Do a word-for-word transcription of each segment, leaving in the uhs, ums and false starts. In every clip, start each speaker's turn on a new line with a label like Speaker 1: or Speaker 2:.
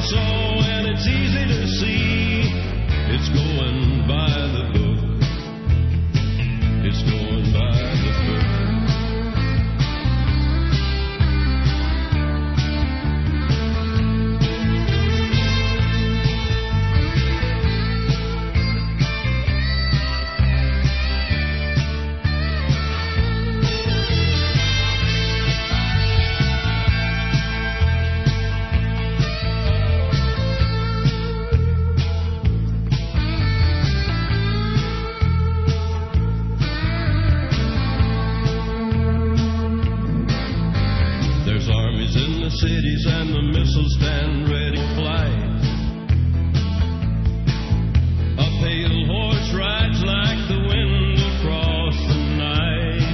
Speaker 1: saw, and it's easy to see. It's going by the book. It's going by the book. Cities and the missiles stand ready to fly. A pale horse rides like the wind across the night,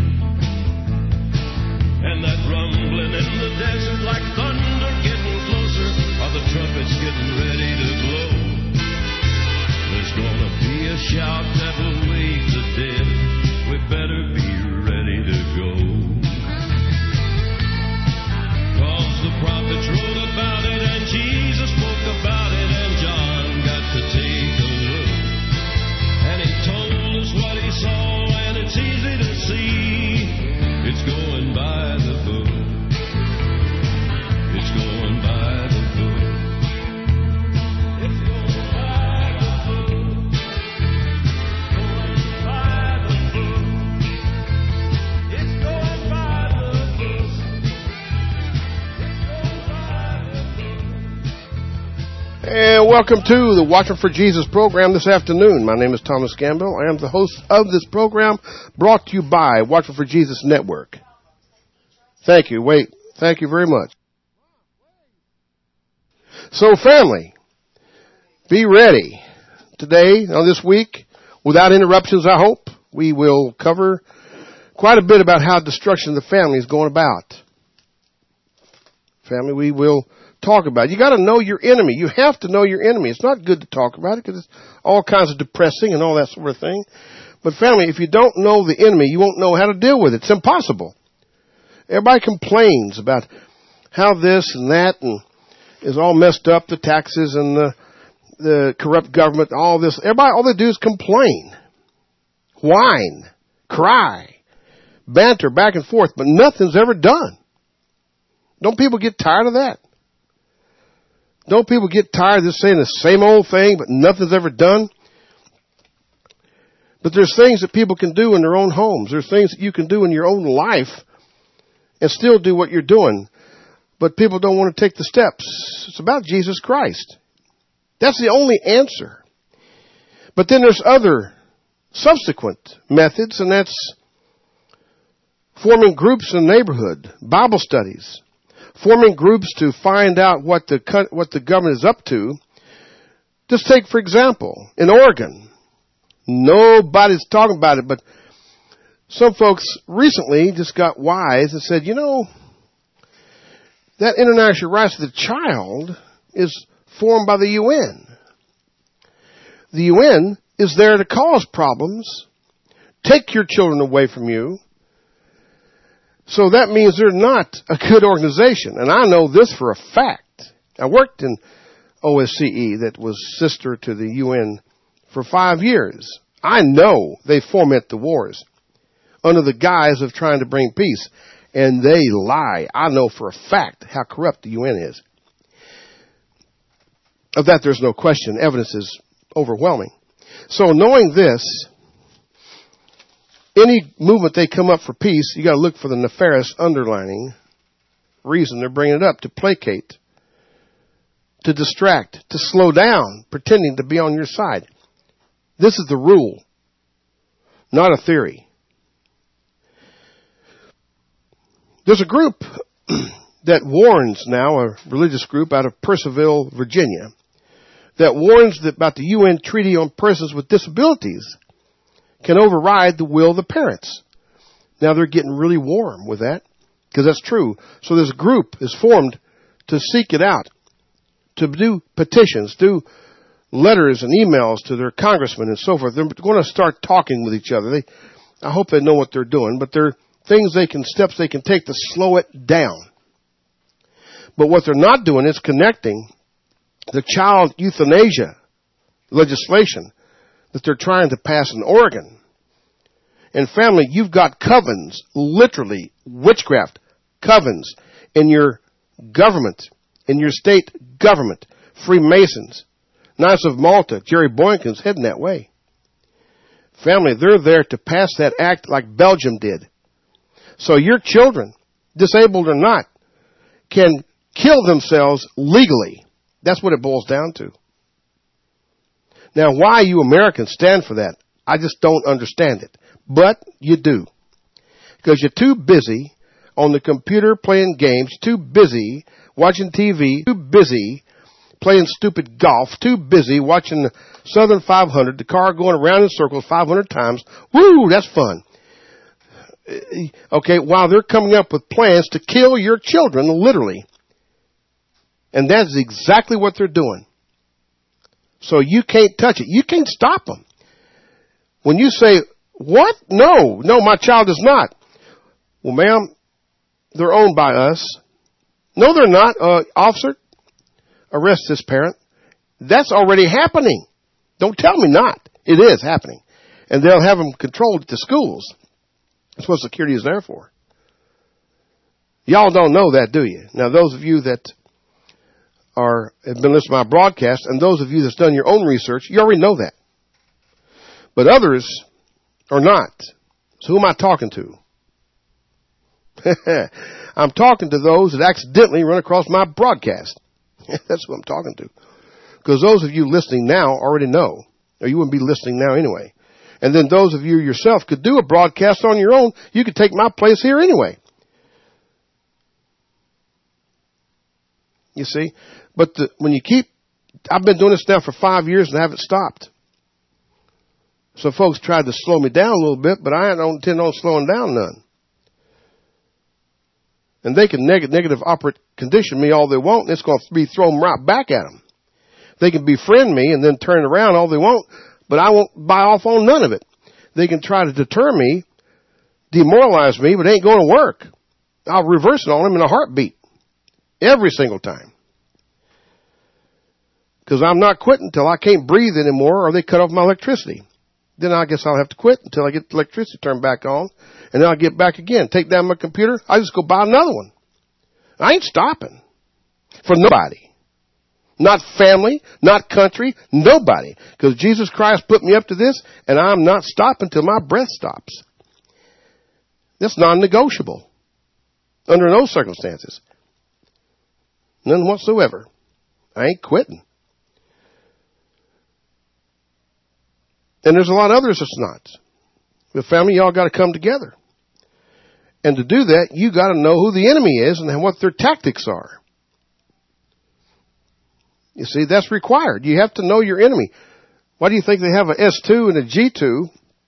Speaker 1: and that rumbling in the desert like thunder getting closer, are the trumpets getting ready to blow. There's gonna be a shout that will wake the dead. We better be ready to go. The prophets wrote about it, and Jesus spoke about it, and John got to take a look. And he told us what he saw, and it's easy to see. It's going by the book. It's going by the book. It's going by the book. Going by the book. It's going by the book. And welcome to the Watching for Jesus program this afternoon. My name is Thomas Gamble. I am the host of this program, brought to you by Watching for Jesus Network. Thank you. Wait. Thank you very much. So, family, be ready. Today, on this week, without interruptions, I hope, we will cover quite a bit about how destruction of the family is going about. Family, we will talk about it. You got to know your enemy. You have to know your enemy. It's not good to talk about it because it's all kinds of depressing and all that sort of thing. But family, if you don't know the enemy, you won't know how to deal with it. It's impossible. Everybody complains about how this and that and is all messed up, the taxes and the, the corrupt government, all this. Everybody, all they do is complain, whine, cry, banter back and forth, but nothing's ever done. Don't people get tired of that? Don't people get tired of just saying the same old thing, but nothing's ever done? But there's things that people can do in their own homes. There's things that you can do in your own life and still do what you're doing. But people don't want to take the steps. It's about Jesus Christ. That's the only answer. But then there's other subsequent methods, and that's forming groups in the neighborhood, Bible studies, forming groups to find out what the what the government is up to. Just take, for example, in Oregon, nobody's talking about it, but some folks recently just got wise and said, you know, that international rights of the child is formed by the U N. The U N is there to cause problems, take your children away from you. So that means they're not a good organization. And I know this for a fact. I worked in O S C E, that was sister to the U N, for five years. I know they foment the wars under the guise of trying to bring peace. And they lie. I know for a fact how corrupt the U N is. Of that, there's no question. Evidence is overwhelming. So knowing this, any movement they come up for peace, you got to look for the nefarious underlining reason they're bringing it up: to placate, to distract, to slow down, pretending to be on your side. This is the rule, not a theory. There's a group that warns now, a religious group out of Purcellville, Virginia, that warns that about the U N Treaty on Persons with Disabilities can override the will of the parents. Now they're getting really warm with that, because that's true. So this group is formed to seek it out, to do petitions, do letters and emails to their congressmen and so forth. They're going to start talking with each other. They, I hope they know what they're doing, but they're things they can, steps they can take to slow it down. But what they're not doing is connecting the child euthanasia legislation that they're trying to pass in Oregon. And family, you've got covens, literally witchcraft covens in your government, in your state government, Freemasons. Knights of Malta, Jerry Boykin's heading that way. Family, they're there to pass that act like Belgium did. So your children, disabled or not, can kill themselves legally. That's what it boils down to. Now, why you Americans stand for that, I just don't understand it. But you do. Because you're too busy on the computer playing games, too busy watching T V, too busy playing stupid golf, too busy watching the Southern five hundred, the car going around in circles five hundred times. Woo, that's fun. Okay, while they're coming up with plans to kill your children, literally. And that's exactly what they're doing. So you can't touch it. You can't stop them. When you say, what? No, no, my child is not. Well, ma'am, they're owned by us. No, they're not. Uh, officer, arrest this parent. That's already happening. Don't tell me not. It is happening. And they'll have them controlled at the schools. That's what security is there for. Y'all don't know that, do you? Now, those of you that are have been listening to my broadcast, and those of you that's done your own research, you already know that. But others are not. So who am I talking to? I'm talking to those that accidentally run across my broadcast. That's who I'm talking to. Because those of you listening now already know, or you wouldn't be listening now anyway. And then those of you yourself could do a broadcast on your own. You could take my place here anyway. You see? But the, when you keep, I've been doing this now for five years and I haven't stopped. So folks tried to slow me down a little bit, but I don't intend on slowing down none. And they can neg- negative operate condition me all they want, and it's going to be thrown right back at them. They can befriend me and then turn around all they want, but I won't buy off on none of it. They can try to deter me, demoralize me, but it ain't going to work. I'll reverse it on them in a heartbeat. Every single time. Because I'm not quitting until I can't breathe anymore or they cut off my electricity. Then I guess I'll have to quit until I get the electricity turned back on. And then I'll get back again. Take down my computer. I just go buy another one. I ain't stopping. For nobody. Not family, not country, nobody. Because Jesus Christ put me up to this, and I'm not stopping till my breath stops. That's non-negotiable. Under no circumstances. None whatsoever. I ain't quitting. And there's a lot of others that's not. With family, y'all got to come together. And to do that, you got to know who the enemy is and what their tactics are. You see, that's required. You have to know your enemy. Why do you think they have an S two and a G two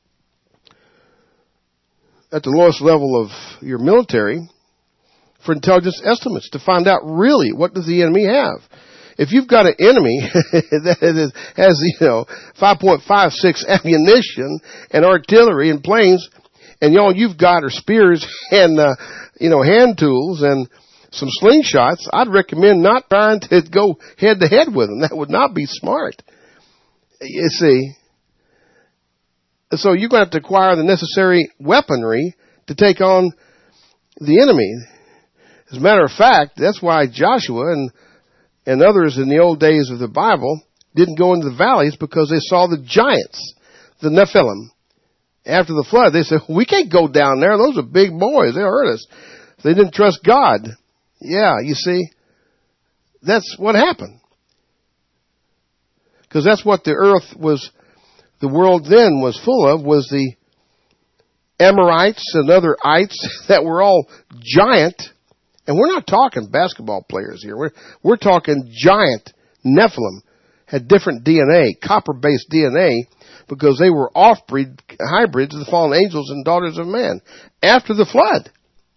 Speaker 1: at the lowest level of your military for intelligence estimates to find out really what does the enemy have? If you've got an enemy that has, you know, five point five six ammunition and artillery and planes, and all you've got are spears and, uh, you know, hand tools and some slingshots, I'd recommend not trying to go head to head with them. That would not be smart. You see. So you're going to have to acquire the necessary weaponry to take on the enemy. As a matter of fact, that's why Joshua and and others in the old days of the Bible didn't go into the valleys, because they saw the giants, the Nephilim. After the flood, they said, we can't go down there. Those are big boys. They'll hurt us. They didn't trust God. Yeah, you see, that's what happened. Because that's what the earth was, the world then was full of, was the Amorites and other ites that were all giant. And we're not talking basketball players here. We're, we're talking giant Nephilim. Had different D N A, copper-based D N A, because they were off-breed hybrids of the fallen angels and daughters of man after the flood.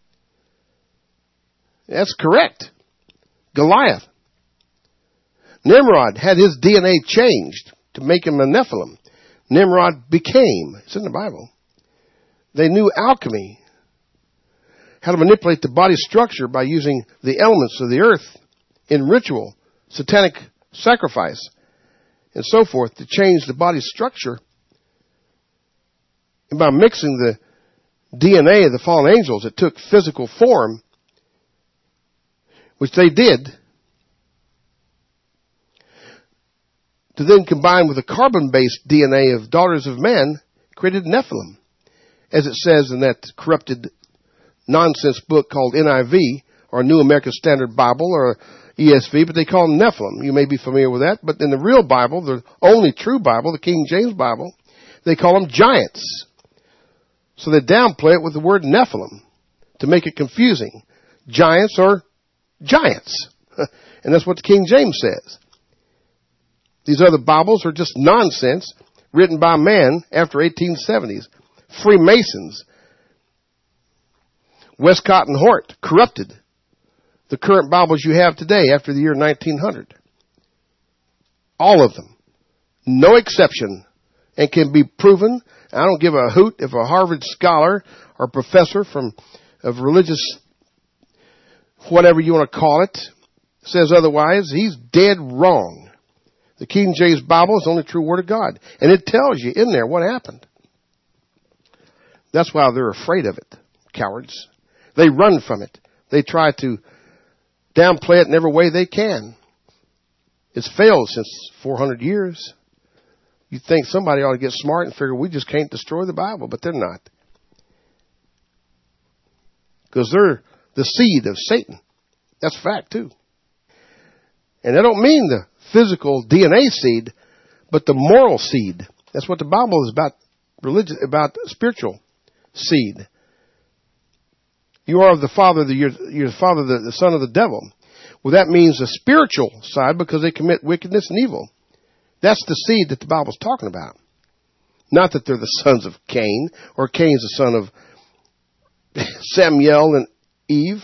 Speaker 1: That's correct. Goliath. Nimrod had his D N A changed to make him a Nephilim. Nimrod became, it's in the Bible. They knew alchemy, how to manipulate the body structure by using the elements of the earth in ritual, satanic sacrifice, and so forth to change the body's structure. And by mixing the D N A of the fallen angels, it took physical form, which they did, to then combine with the carbon-based D N A of daughters of men, created Nephilim, as it says in that corrupted nonsense book called N I V, or New American Standard Bible, or E S V, but they call them Nephilim. You may be familiar with that, but in the real Bible, the only true Bible, the King James Bible, they call them giants. So they downplay it with the word Nephilim to make it confusing. Giants are giants. And that's what the King James says. These other Bibles are just nonsense written by man after eighteen seventies. Freemasons. Westcott and Hort corrupted the current Bibles you have today after the year nineteen hundred. All of them. No exception. And can be proven. I don't give a hoot if a Harvard scholar or professor from of religious, whatever you want to call it, says otherwise. He's dead wrong. The King James Bible is the only true Word of God. And it tells you in there what happened. That's why they're afraid of it, cowards. They run from it. They try to downplay it in every way they can. It's failed since four hundred years. You'd think somebody ought to get smart and figure we just can't destroy the Bible, but they're not. Because they're the seed of Satan. That's a fact, too. And I don't mean the physical D N A seed, but the moral seed. That's what the Bible is about, religious, about spiritual seed. You are of the father, the, you're, you're the father, the, the son of the devil. Well, that means the spiritual side because they commit wickedness and evil. That's the seed that the Bible's talking about. Not that they're the sons of Cain, or Cain's the son of Samuel and Eve.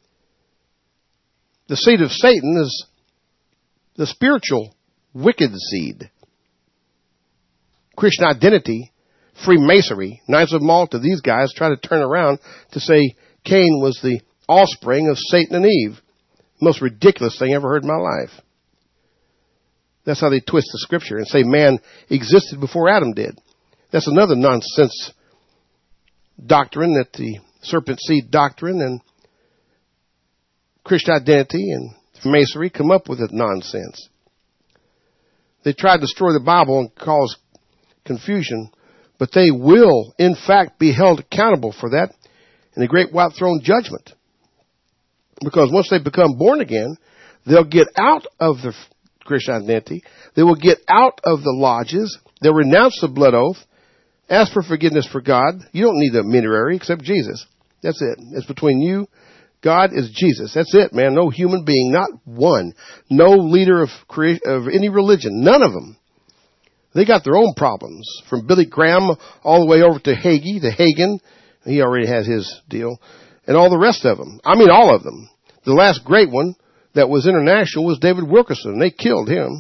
Speaker 1: The seed of Satan is the spiritual wicked seed. Christian identity, Freemasonry, Knights of Malta, these guys try to turn around to say Cain was the offspring of Satan and Eve. Most ridiculous thing I ever heard in my life. That's how they twist the scripture and say man existed before Adam did. That's another nonsense doctrine, that the serpent seed doctrine and Christian identity and Masonry come up with that nonsense. They try to destroy the Bible and cause confusion, but they will, in fact, be held accountable for that in the great white throne judgment. Because once they become born again, they'll get out of their Christian identity. They will get out of the lodges. They'll renounce the blood oath. Ask for forgiveness for God. You don't need a mediator except Jesus. That's it. It's between you. God is Jesus. That's it, man. No human being, not one. No leader of creation, of any religion. None of them. They got their own problems. From Billy Graham all the way over to Hagee, to Hagen. He already has his deal. And all the rest of them. I mean, all of them. The last great one that was international was David Wilkerson. They killed him.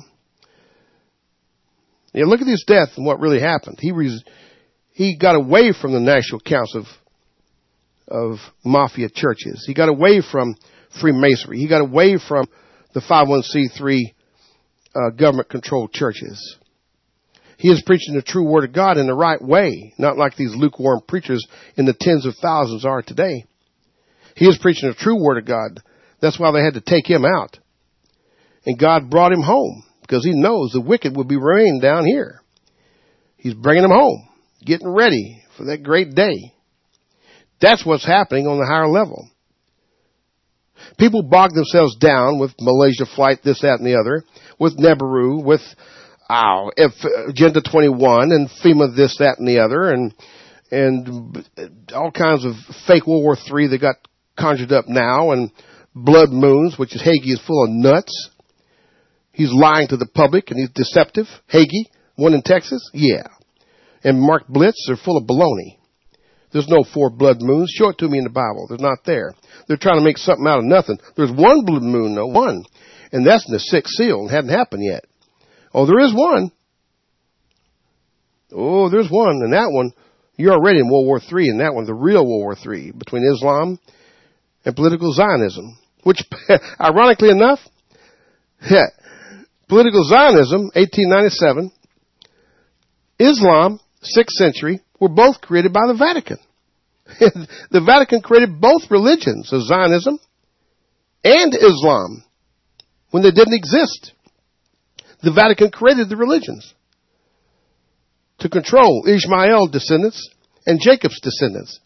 Speaker 1: Yeah, look at his death and what really happened. He res- he got away from the national council of, of mafia churches. He got away from Freemasonry. He got away from the five oh one c three uh, government-controlled churches. He is preaching the true word of God in the right way, not like these lukewarm preachers in the tens of thousands are today. He is preaching the true word of God. That's why they had to take him out. And God brought him home because he knows the wicked will be reigning down here. He's bringing them home, getting ready for that great day. That's what's happening on the higher level. People bog themselves down with Malaysia Flight, this, that, and the other, with Nibiru, with oh, if, Agenda twenty-one, and FEMA, this, that, and the other, and and all kinds of fake World War Three that got conjured up now, and blood moons, which is Hagee is full of nuts. He's lying to the public, and he's deceptive. Hagee, one in Texas, yeah. And Mark Blitz, they're full of baloney. There's no four blood moons. Show it to me in the Bible. They're not there. They're trying to make something out of nothing. There's one blood moon, though, one. And that's in the sixth seal. It hadn't happened yet. Oh, there is one. Oh, there's one. And that one, you're already in World War Three, and that one, the real World War Three, between Islam and political Zionism. Which, ironically enough, Political Zionism, eighteen ninety-seven. Islam, sixth century, were both created by the Vatican. The Vatican created both religions of Zionism and Islam when they didn't exist. The Vatican created the religions to control Ishmael's descendants and Jacob's descendants.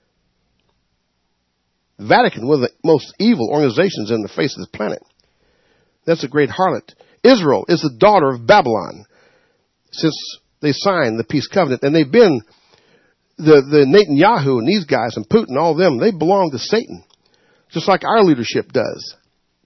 Speaker 1: The Vatican, one of the most evil organizations in the face of this planet. That's a great harlot. Israel is the daughter of Babylon since they signed the peace covenant. And they've been, the, the Netanyahu and these guys and Putin, all of them, they belong to Satan. Just like our leadership does.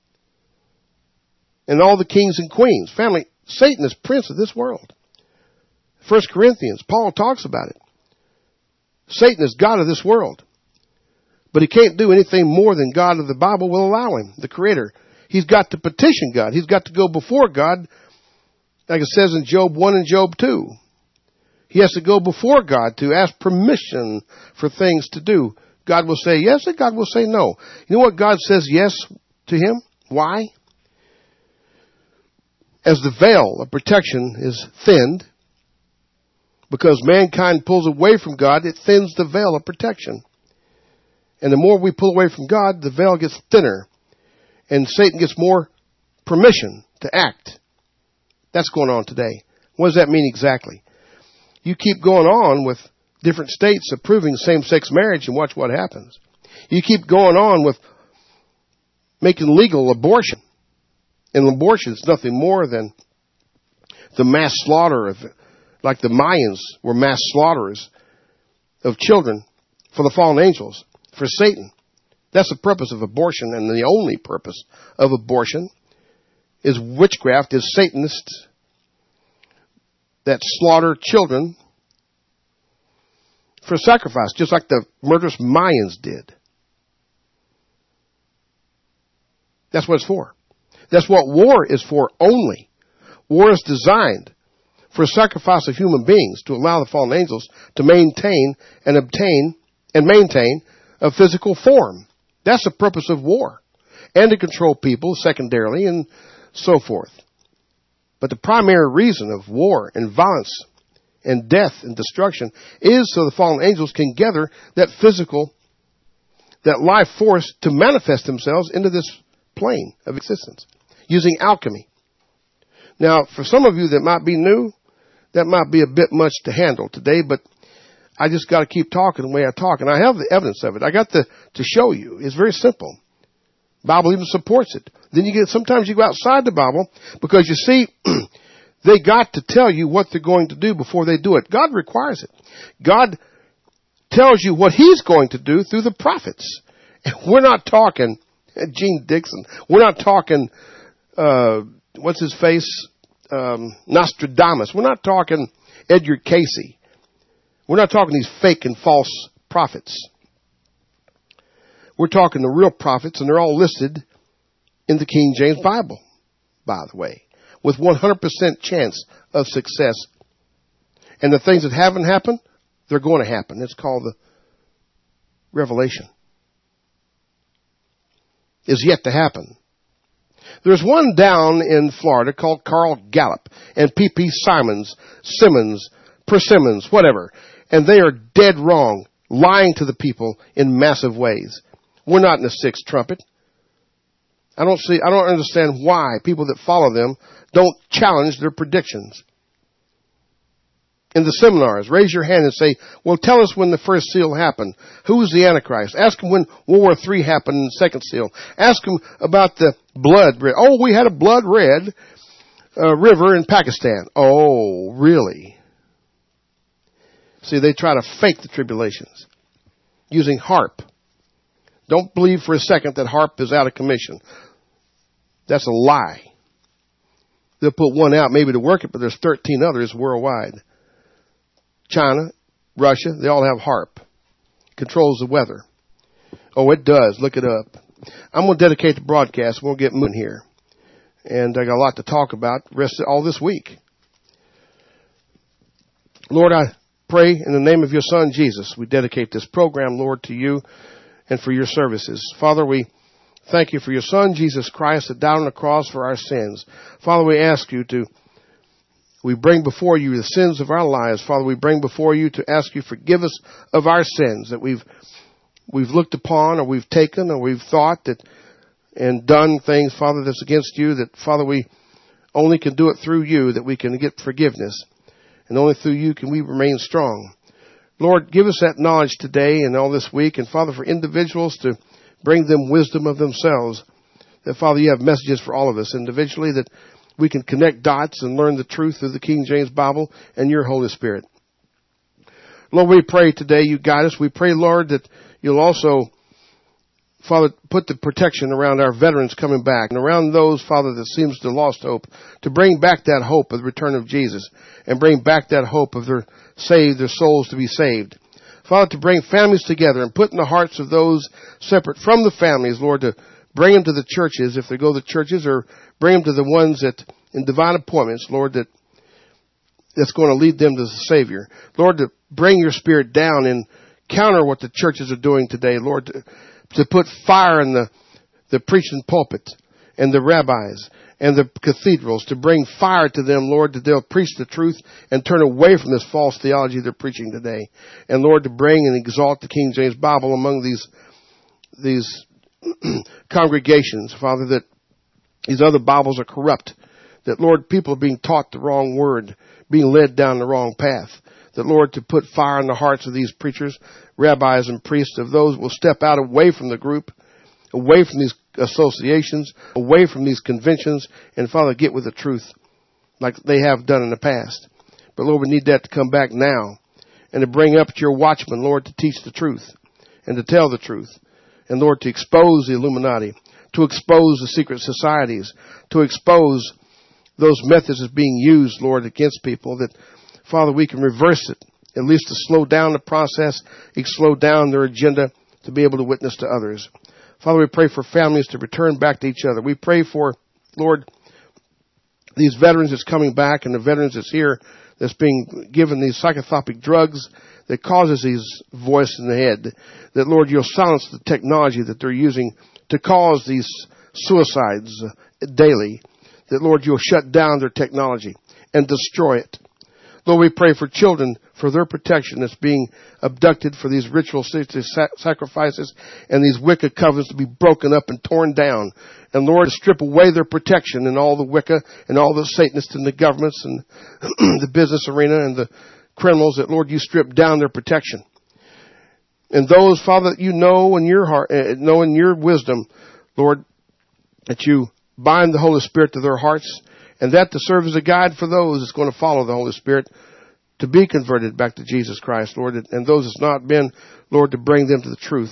Speaker 1: And all the kings and queens. Family, Satan is prince of this world. First Corinthians, Paul talks about it. Satan is God of this world. But he can't do anything more than God of the Bible will allow him, the Creator. He's got to petition God. He's got to go before God, like it says in Job one and Job two. He has to go before God to ask permission for things to do. God will say yes and God will say no. You know what God says yes to him? Why? As the veil of protection is thinned, because mankind pulls away from God, it thins the veil of protection. And the more we pull away from God, the veil gets thinner. And Satan gets more permission to act. That's going on today. What does that mean exactly? You keep going on with different states approving same-sex marriage and watch what happens. You keep going on with making legal abortion. And abortion is nothing more than the mass slaughter of, like the Mayans were mass slaughterers of children for the fallen angels, for Satan. That's the purpose of abortion, and the only purpose of abortion is witchcraft, is Satanists that slaughter children for sacrifice, just like the murderous Mayans did. That's what it's for. That's what war is for only. War is designed for sacrifice of human beings to allow the fallen angels to maintain and obtain and maintain a physical form. That's the purpose of war. And to control people secondarily and so forth. But the primary reason of war and violence and death and destruction is so the fallen angels can gather that physical, that life force to manifest themselves into this plane of existence using alchemy. Now, for some of you that might be new, that might be a bit much to handle today, but I just got to keep talking the way I talk. And I have the evidence of it. I got the, to show you. It's very simple. The Bible even supports it. Then you get, sometimes you go outside the Bible because you see, they got to tell you what they're going to do before they do it. God requires it. God tells you what he's going to do through the prophets. And we're not talking Gene Dixon. We're not talking, uh, what's his face? Um, Nostradamus. We're not talking Edgar Casey. We're not talking these fake and false prophets. We're talking the real prophets, and they're all listed in the King James Bible, by the way, with one hundred percent chance of success. And the things that haven't happened, they're going to happen. It's called the Revelation. Is yet to happen. There's one down in Florida called Carl Gallup and P P Simons, Simmons, Persimmons, whatever. And they are dead wrong, lying to the people in massive ways. We're not in the sixth trumpet. I don't see, I don't understand why people that follow them don't challenge their predictions. In the seminars, raise your hand and say, well, tell us when the first seal happened. Who's the Antichrist? Ask them when World War Three happened in the second seal. Ask them about the blood red. Oh, we had a blood red uh, river in Pakistan. Oh, really? See, they try to fake the tribulations using HAARP. Don't believe for a second that HAARP is out of commission. That's a lie. They'll put one out maybe to work it, but there's thirteen others worldwide. China, Russia, they all have HAARP. Controls the weather. Oh, it does. Look it up. I'm going to dedicate the broadcast. We'll get moving here. And I got a lot to talk about rest of all this week. Lord, I pray in the name of your Son, Jesus, we dedicate this program, Lord, to you and for your services. Father, we Thank you for your Son, Jesus Christ, that died on the cross for our sins. Father, we ask you to, we bring before you the sins of our lives. Father, we bring before you to ask you forgive us of our sins that we've, we've looked upon or we've taken or we've thought that and done things, Father, that's against you, that, Father, we only can do it through you, that we can get forgiveness. And only through you can we remain strong. Lord, give us that knowledge today and all this week. And, Father, for individuals to bring them wisdom of themselves, that, Father, you have messages for all of us individually, that we can connect dots and learn the truth through the King James Bible and your Holy Spirit. Lord, we pray today you guide us. We pray, Lord, that you'll also, Father, put the protection around our veterans coming back and around those, Father, that seems to have lost hope, to bring back that hope of the return of Jesus and bring back that hope of their saved, their souls to be saved. Father, to bring families together and put in the hearts of those separate from the families, Lord, to bring them to the churches if they go to the churches, or bring them to the ones that in divine appointments, Lord, that that's going to lead them to the Savior. Lord, to bring your Spirit down and counter what the churches are doing today, Lord, to, to put fire in the, the preaching pulpit and the rabbis and the cathedrals, to bring fire to them, Lord, that they'll preach the truth and turn away from this false theology they're preaching today. And Lord, to bring and exalt the King James Bible among these, these congregations, Father, that these other Bibles are corrupt, that, Lord, people are being taught the wrong word, being led down the wrong path, that, Lord, to put fire in the hearts of these preachers, rabbis, and priests, of those who will step out away from the group, away from these associations, away from these conventions, and, Father, get with the truth like they have done in the past. But, Lord, we need that to come back now and to bring up your watchmen, Lord, to teach the truth and to tell the truth. And, Lord, to expose the Illuminati, to expose the secret societies, to expose those methods as being used, Lord, against people, that, Father, we can reverse it, at least to slow down the process, slow down their agenda to be able to witness to others. Father, we pray for families to return back to each other. We pray for, Lord, these veterans that's coming back and the veterans that's here that's being given these psychotropic drugs that causes these voices in the head, that, Lord, you'll silence the technology that they're using to cause these suicides daily, that, Lord, you'll shut down their technology and destroy it. Lord, we pray for children, for their protection that's being abducted, for these ritual sacrifices and these Wicca covenants to be broken up and torn down. And, Lord, to strip away their protection and all the Wicca and all the Satanists and the governments and the business arena and the criminals, that, Lord, you strip down their protection. And those, Father, that you know in your heart, uh, know in your wisdom, Lord, that you bind the Holy Spirit to their hearts, and that to serve as a guide for those that's going to follow the Holy Spirit to be converted back to Jesus Christ, Lord, and those that's not been, Lord, to bring them to the truth.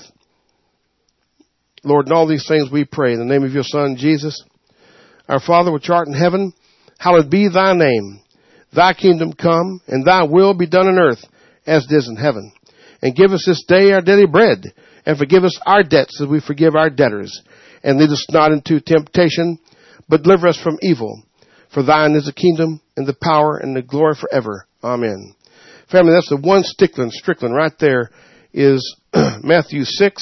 Speaker 1: Lord, in all these things we pray in the name of your Son, Jesus. Our Father, which art in heaven, hallowed be thy name. Thy kingdom come, and thy will be done on earth as it is in heaven. And give us this day our daily bread, and forgive us our debts as we forgive our debtors. And lead us not into temptation, but deliver us from evil. For thine is the kingdom, and the power, and the glory forever. Amen. Family, that's the one stickling, strickland right there is Matthew six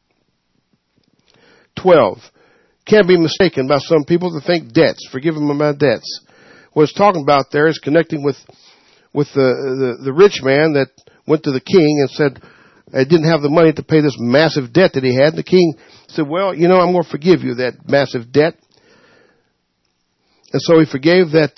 Speaker 1: twelve. Can't be mistaken by some people to think debts. Forgive them of my debts. What it's talking about there is connecting with with the, the, the rich man that went to the king and said, I didn't have the money to pay this massive debt that he had. And the king said, well, you know, I'm going to forgive you that massive debt. And so he forgave that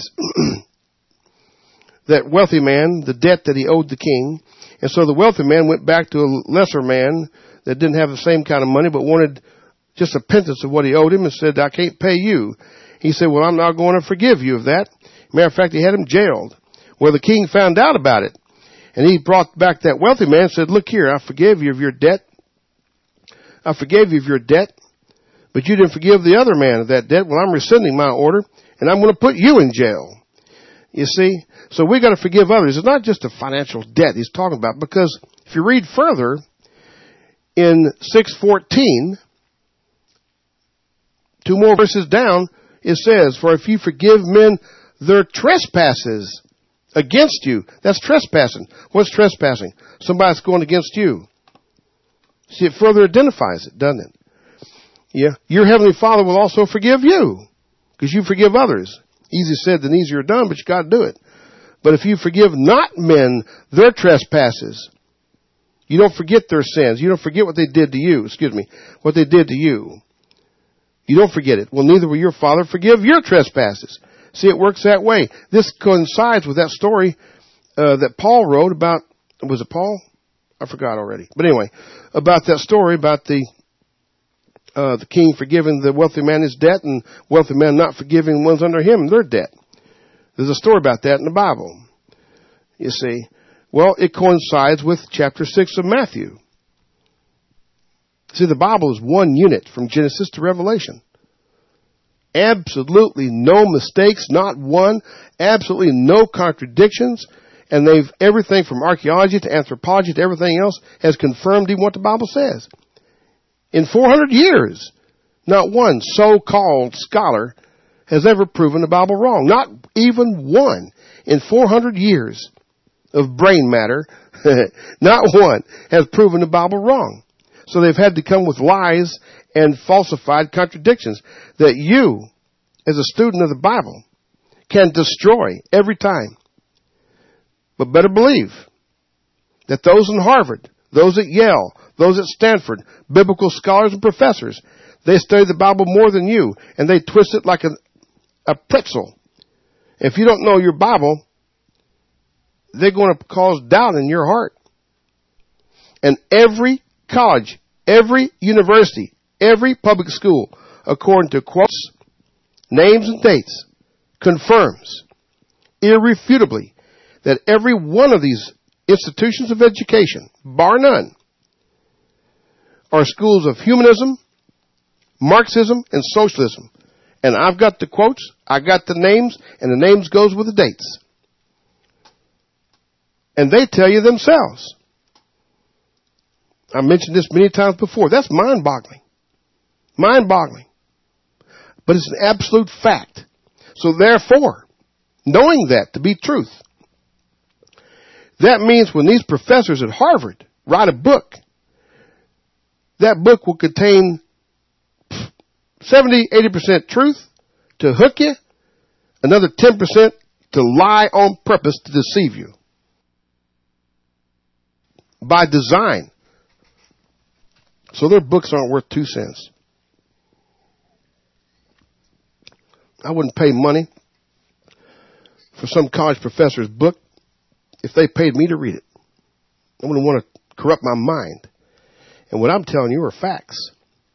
Speaker 1: that wealthy man the debt that he owed the king. And so the wealthy man went back to a lesser man that didn't have the same kind of money but wanted just a pittance of what he owed him and said, I can't pay you. He said, well, I'm not going to forgive you of that. Matter of fact, he had him jailed. Well, the king found out about it. And he brought back that wealthy man and said, look here, I forgave you of your debt. I forgave you of your debt. But you didn't forgive the other man of that debt. Well, I'm rescinding my order, and I'm going to put you in jail. You see? So we got to forgive others. It's not just a financial debt he's talking about, because if you read further in six fourteen, two more verses down, it says, for if you forgive men their trespasses against you, that's trespassing. What's trespassing? Somebody's going against you. See, it further identifies it, doesn't it? Yeah. Your heavenly Father will also forgive you because you forgive others. Easier said than easier done, but you got to do it. But if you forgive not men their trespasses, you don't forget their sins. You don't forget what they did to you. Excuse me. What they did to you. You don't forget it. Well, neither will your Father forgive your trespasses. See, it works that way. This coincides with that story uh, that Paul wrote about, was it Paul? I forgot already. But anyway, about that story about the uh, the king forgiving the wealthy man his debt and wealthy man not forgiving ones under him their debt. There's a story about that in the Bible. You see. Well, it coincides with chapter six of Matthew. See, the Bible is one unit from Genesis to Revelation. Absolutely no mistakes, not one. Absolutely no contradictions. And they've, everything from archaeology to anthropology to everything else has confirmed even what the Bible says. In four hundred years, not one so-called scholar has ever proven the Bible wrong. Not even one. In four hundred years of brain matter, not one has proven the Bible wrong. So they've had to come with lies and falsified contradictions that you, as a student of the Bible, can destroy every time. But better believe that those in Harvard, those at Yale, those at Stanford, biblical scholars and professors, they study the Bible more than you, and they twist it like a, a pretzel. If you don't know your Bible, they're going to cause doubt in your heart. And every college, every university, every public school, according to quotes, names, and dates, confirms irrefutably that every one of these institutions of education, bar none, are schools of humanism, Marxism, and socialism. And I've got the quotes, I got the names, and the names goes with the dates. And they tell you themselves. I mentioned this many times before. That's mind-boggling. Mind-boggling. But it's an absolute fact. So therefore, knowing that to be truth, that means when these professors at Harvard write a book, that book will contain seventy, eighty percent truth to hook you, another ten percent to lie on purpose to deceive you. By design. So their books aren't worth two cents. I wouldn't pay money for some college professor's book if they paid me to read it. I wouldn't want to corrupt my mind. And what I'm telling you are facts.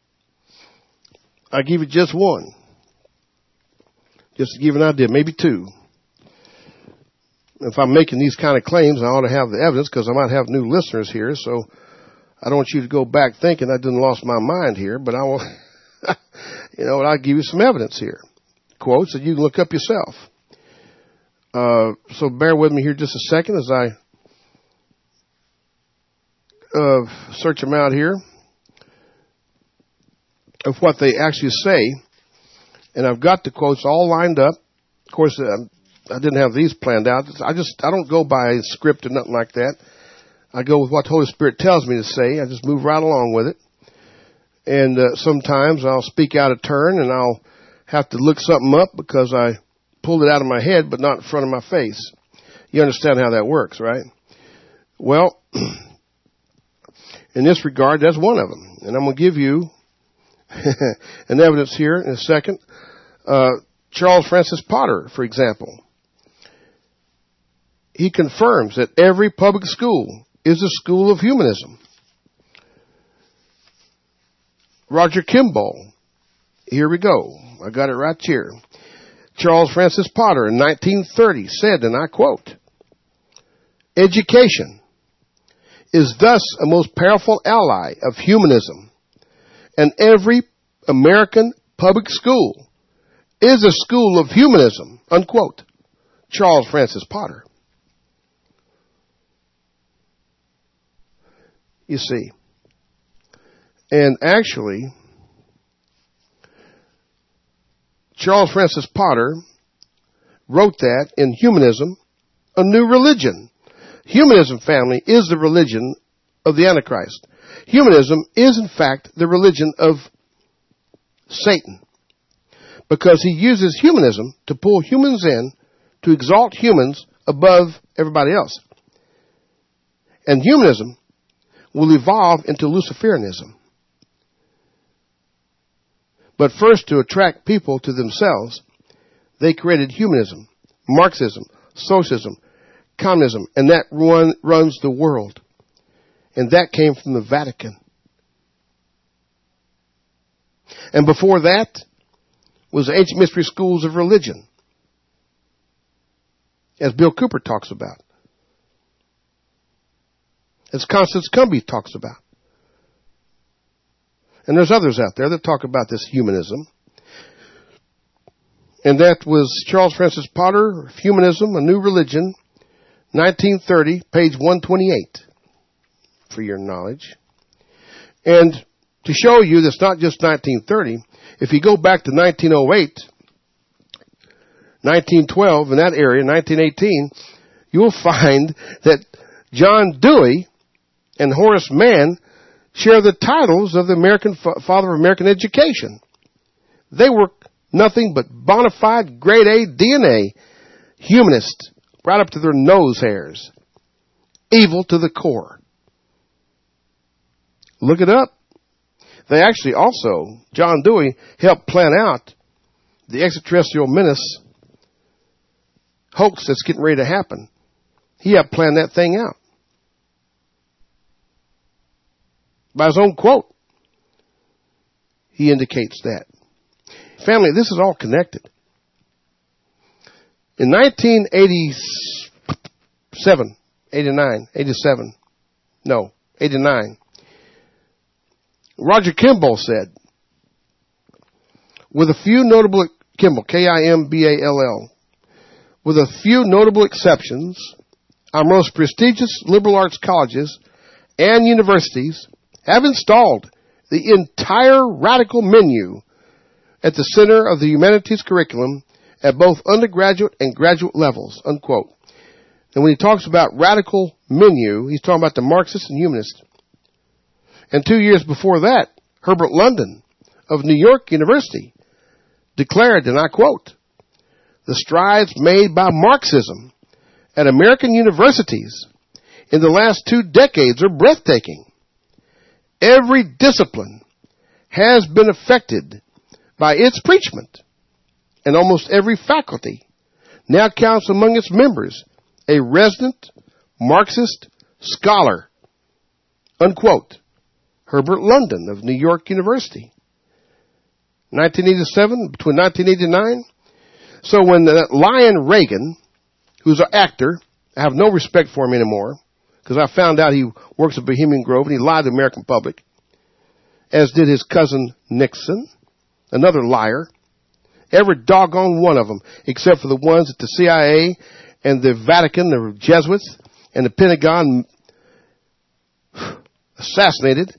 Speaker 1: I give you just one. Just to give you an idea, maybe two. If I'm making these kind of claims, I ought to have the evidence because I might have new listeners here. So I don't want you to go back thinking I didn't lost my mind here, but I will, you know, I'll give you some evidence here. Quotes that you can look up yourself. Uh, so bear with me here just a second as I uh, search them out here of what they actually say. And I've got the quotes all lined up. Of course, uh, I didn't have these planned out. I just, I don't go by a script or nothing like that. I go with what the Holy Spirit tells me to say. I just move right along with it. And uh, sometimes I'll speak out of turn and I'll have to look something up because I pulled it out of my head but not in front of my face. You understand how that works, right? Well, in this regard, that's one of them. And I'm going to give you an evidence here in a second. Uh, Charles Francis Potter, for example. He confirms that every public school is a school of humanism. Roger Kimball. Here we go. I got it right here. Charles Francis Potter in nineteen thirty said, and I quote, "Education is thus a most powerful ally of humanism, and every American public school is a school of humanism," unquote. Charles Francis Potter. You see. And actually, Charles Francis Potter wrote that in Humanism, a New Religion. Humanism, family, is the religion of the Antichrist. Humanism is, in fact, the religion of Satan, because he uses humanism to pull humans in, to exalt humans above everybody else. And humanism will evolve into Luciferianism. But first, to attract people to themselves, they created humanism, Marxism, socialism, communism, and that run, runs the world. And that came from the Vatican. And before that was the ancient mystery schools of religion, as Bill Cooper talks about, as Constance Cumby talks about. And there's others out there that talk about this humanism. And that was Charles Francis Potter, Humanism, A New Religion, nineteen thirty, page one twenty-eight, for your knowledge. And to show you that's not just nineteen thirty, if you go back to nineteen oh eight, nineteen twelve, in that area, nineteen eighteen, you'll find that John Dewey and Horace Mann share the titles of the American father of American education. They were nothing but bona fide grade A D N A humanists, right up to their nose hairs. Evil to the core. Look it up. They actually also, John Dewey, helped plan out the extraterrestrial menace hoax that's getting ready to happen. He helped plan that thing out. By his own quote, he indicates that. Family, this is all connected. In nineteen eighty-seven, eighty-nine, eighty-seven, no, eighty-nine, Roger Kimball said, with a few notable, Kimball, K I M B A L L, with a few notable exceptions, our most prestigious liberal arts colleges and universities have installed the entire radical menu at the center of the humanities curriculum at both undergraduate and graduate levels, unquote. And when he talks about radical menu, he's talking about the Marxist and humanist. And two years before that, Herbert London of New York University declared, and I quote, the strides made by Marxism at American universities in the last two decades are breathtaking. Every discipline has been affected by its preachment, and almost every faculty now counts among its members a resident Marxist scholar, unquote. Herbert London of New York University. nineteen eighty-seven, between nineteen eighty-nine. So when that Lion Reagan, who's an actor, I have no respect for him anymore, because I found out he works at Bohemian Grove and he lied to the American public, as did his cousin Nixon, another liar. Every doggone one of them, except for the ones at the C I A and the Vatican, the Jesuits, and the Pentagon assassinated.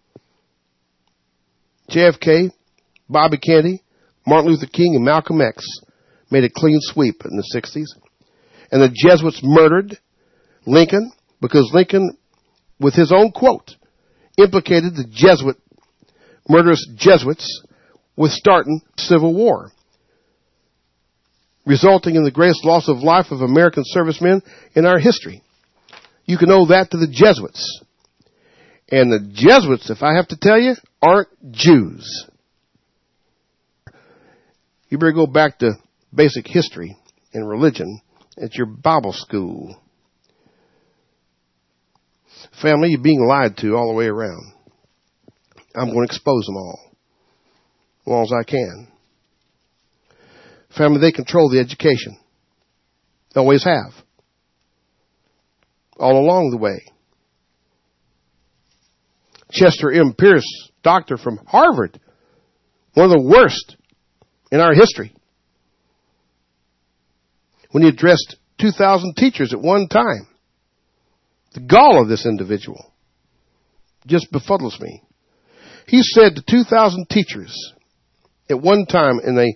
Speaker 1: J F K, Bobby Kennedy, Martin Luther King, and Malcolm X made a clean sweep in the sixties. And the Jesuits murdered Lincoln because Lincoln, with his own quote, implicated the Jesuit, murderous Jesuits with starting Civil War, resulting in the greatest loss of life of American servicemen in our history. You can owe that to the Jesuits. And the Jesuits, if I have to tell you, aren't Jews. You better go back to basic history and religion at your Bible school. Family, you're being lied to all the way around. I'm going to expose them all, as well as I can. Family, they control the education. They always have. All along the way. Chester M. Pierce, doctor from Harvard, one of the worst in our history, when he addressed two thousand teachers at one time. The gall of this individual just befuddles me. He said to two thousand teachers at one time in a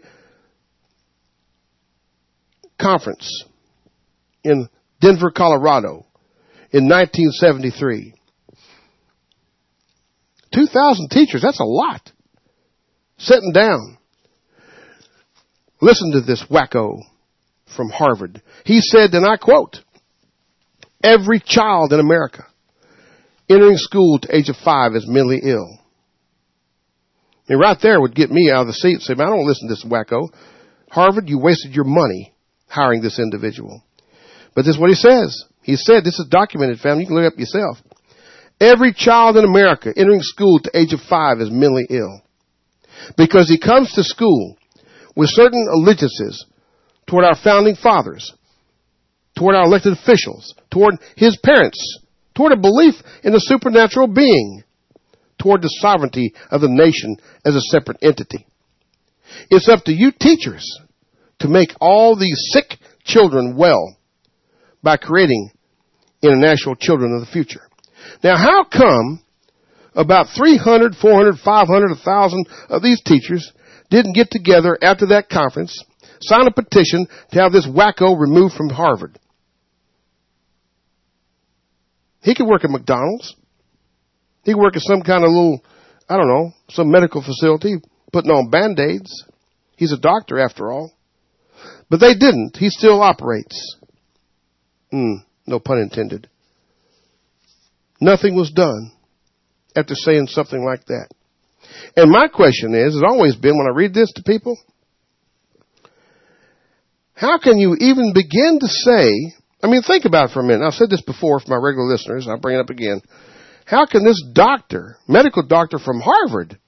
Speaker 1: conference in Denver, Colorado in nineteen seventy-three. two thousand teachers, that's a lot. sitting down. Listen to this wacko from Harvard. He said, and I quote, every child in America entering school at the age of five is mentally ill. And right there would get me out of the seat and say, man, I don't listen to this wacko. Harvard, you wasted your money hiring this individual. But this is what he says. He said, this is documented, family. You can look it up yourself. Every child in America entering school at the age of five is mentally ill because he comes to school with certain allegiances toward our founding fathers, toward our elected officials, toward his parents, toward a belief in a supernatural being, toward the sovereignty of the nation as a separate entity. It's up to you teachers to make all these sick children well by creating international children of the future. Now, how come about three hundred, four hundred, five hundred, one thousand of these teachers didn't get together after that conference, sign a petition to have this wacko removed from Harvard? He could work at McDonald's. He could work at some kind of little, I don't know, some medical facility putting on Band-Aids. He's a doctor after all. But they didn't. He still operates. Mm, no pun intended. Nothing was done after saying something like that. And my question is, has always been when I read this to people, how can you even begin to say, I mean, think about it for a minute. I've said this before for my regular listeners. I'll bring it up again. How can this doctor, medical doctor from Harvard,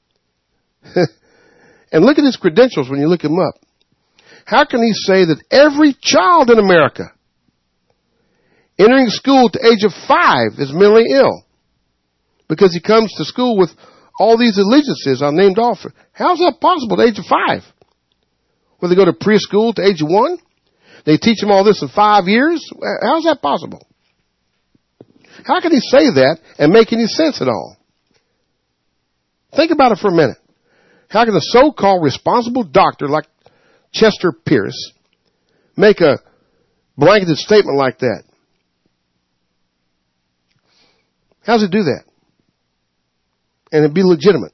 Speaker 1: and look at his credentials when you look him up, how can he say that every child in America entering school at the age of five is mentally ill because he comes to school with all these allegiances I named off? How's that possible at the age of five? Will they go to preschool at the age of one? They teach them all this in five years? How's that possible? How can he say that and make any sense at all? Think about it for a minute. How can a so-called responsible doctor like Chester Pierce make a blanketed statement like that? How does he do that? And it'd be legitimate.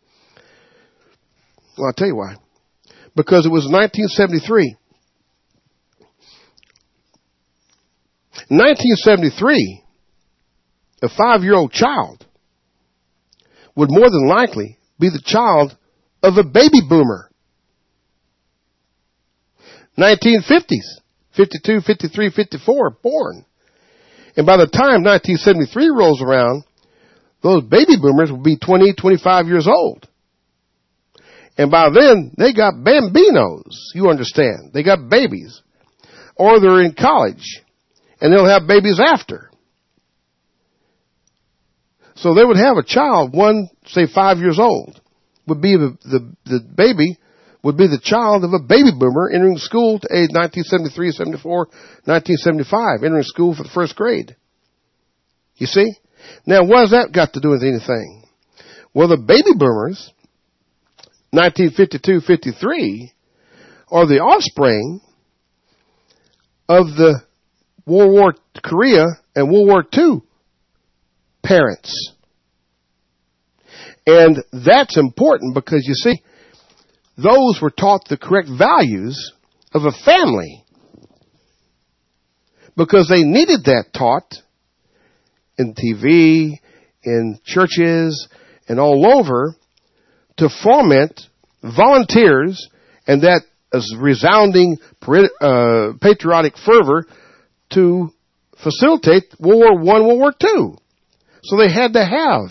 Speaker 1: Well, I'll tell you why. Because it was nineteen seventy-three. In nineteen seventy-three, a five-year-old child would more than likely be the child of a baby boomer. nineteen fifties, fifty-two, fifty-three, fifty-four, born. And by the time nineteen seventy-three rolls around, those baby boomers will be twenty, twenty-five years old. And by then, they got bambinos, you understand. They got babies. Or they're in college, and they'll have babies after. So they would have a child, one, say five years old, would be the, the, the baby, would be the child of a baby boomer entering school to age nineteen seventy-three, seventy-four, nineteen seventy-five, entering school for the first grade. You see? Now, what has that got to do with anything? Well, the baby boomers, nineteen fifty-two, fifty-three, are the offspring of the World War Korea and World War Two parents. And that's important because, you see, those were taught the correct values of a family because they needed that taught in T V, in churches, and all over to foment volunteers and that as resounding uh, patriotic fervor to facilitate World War One, World War Two. So they had to have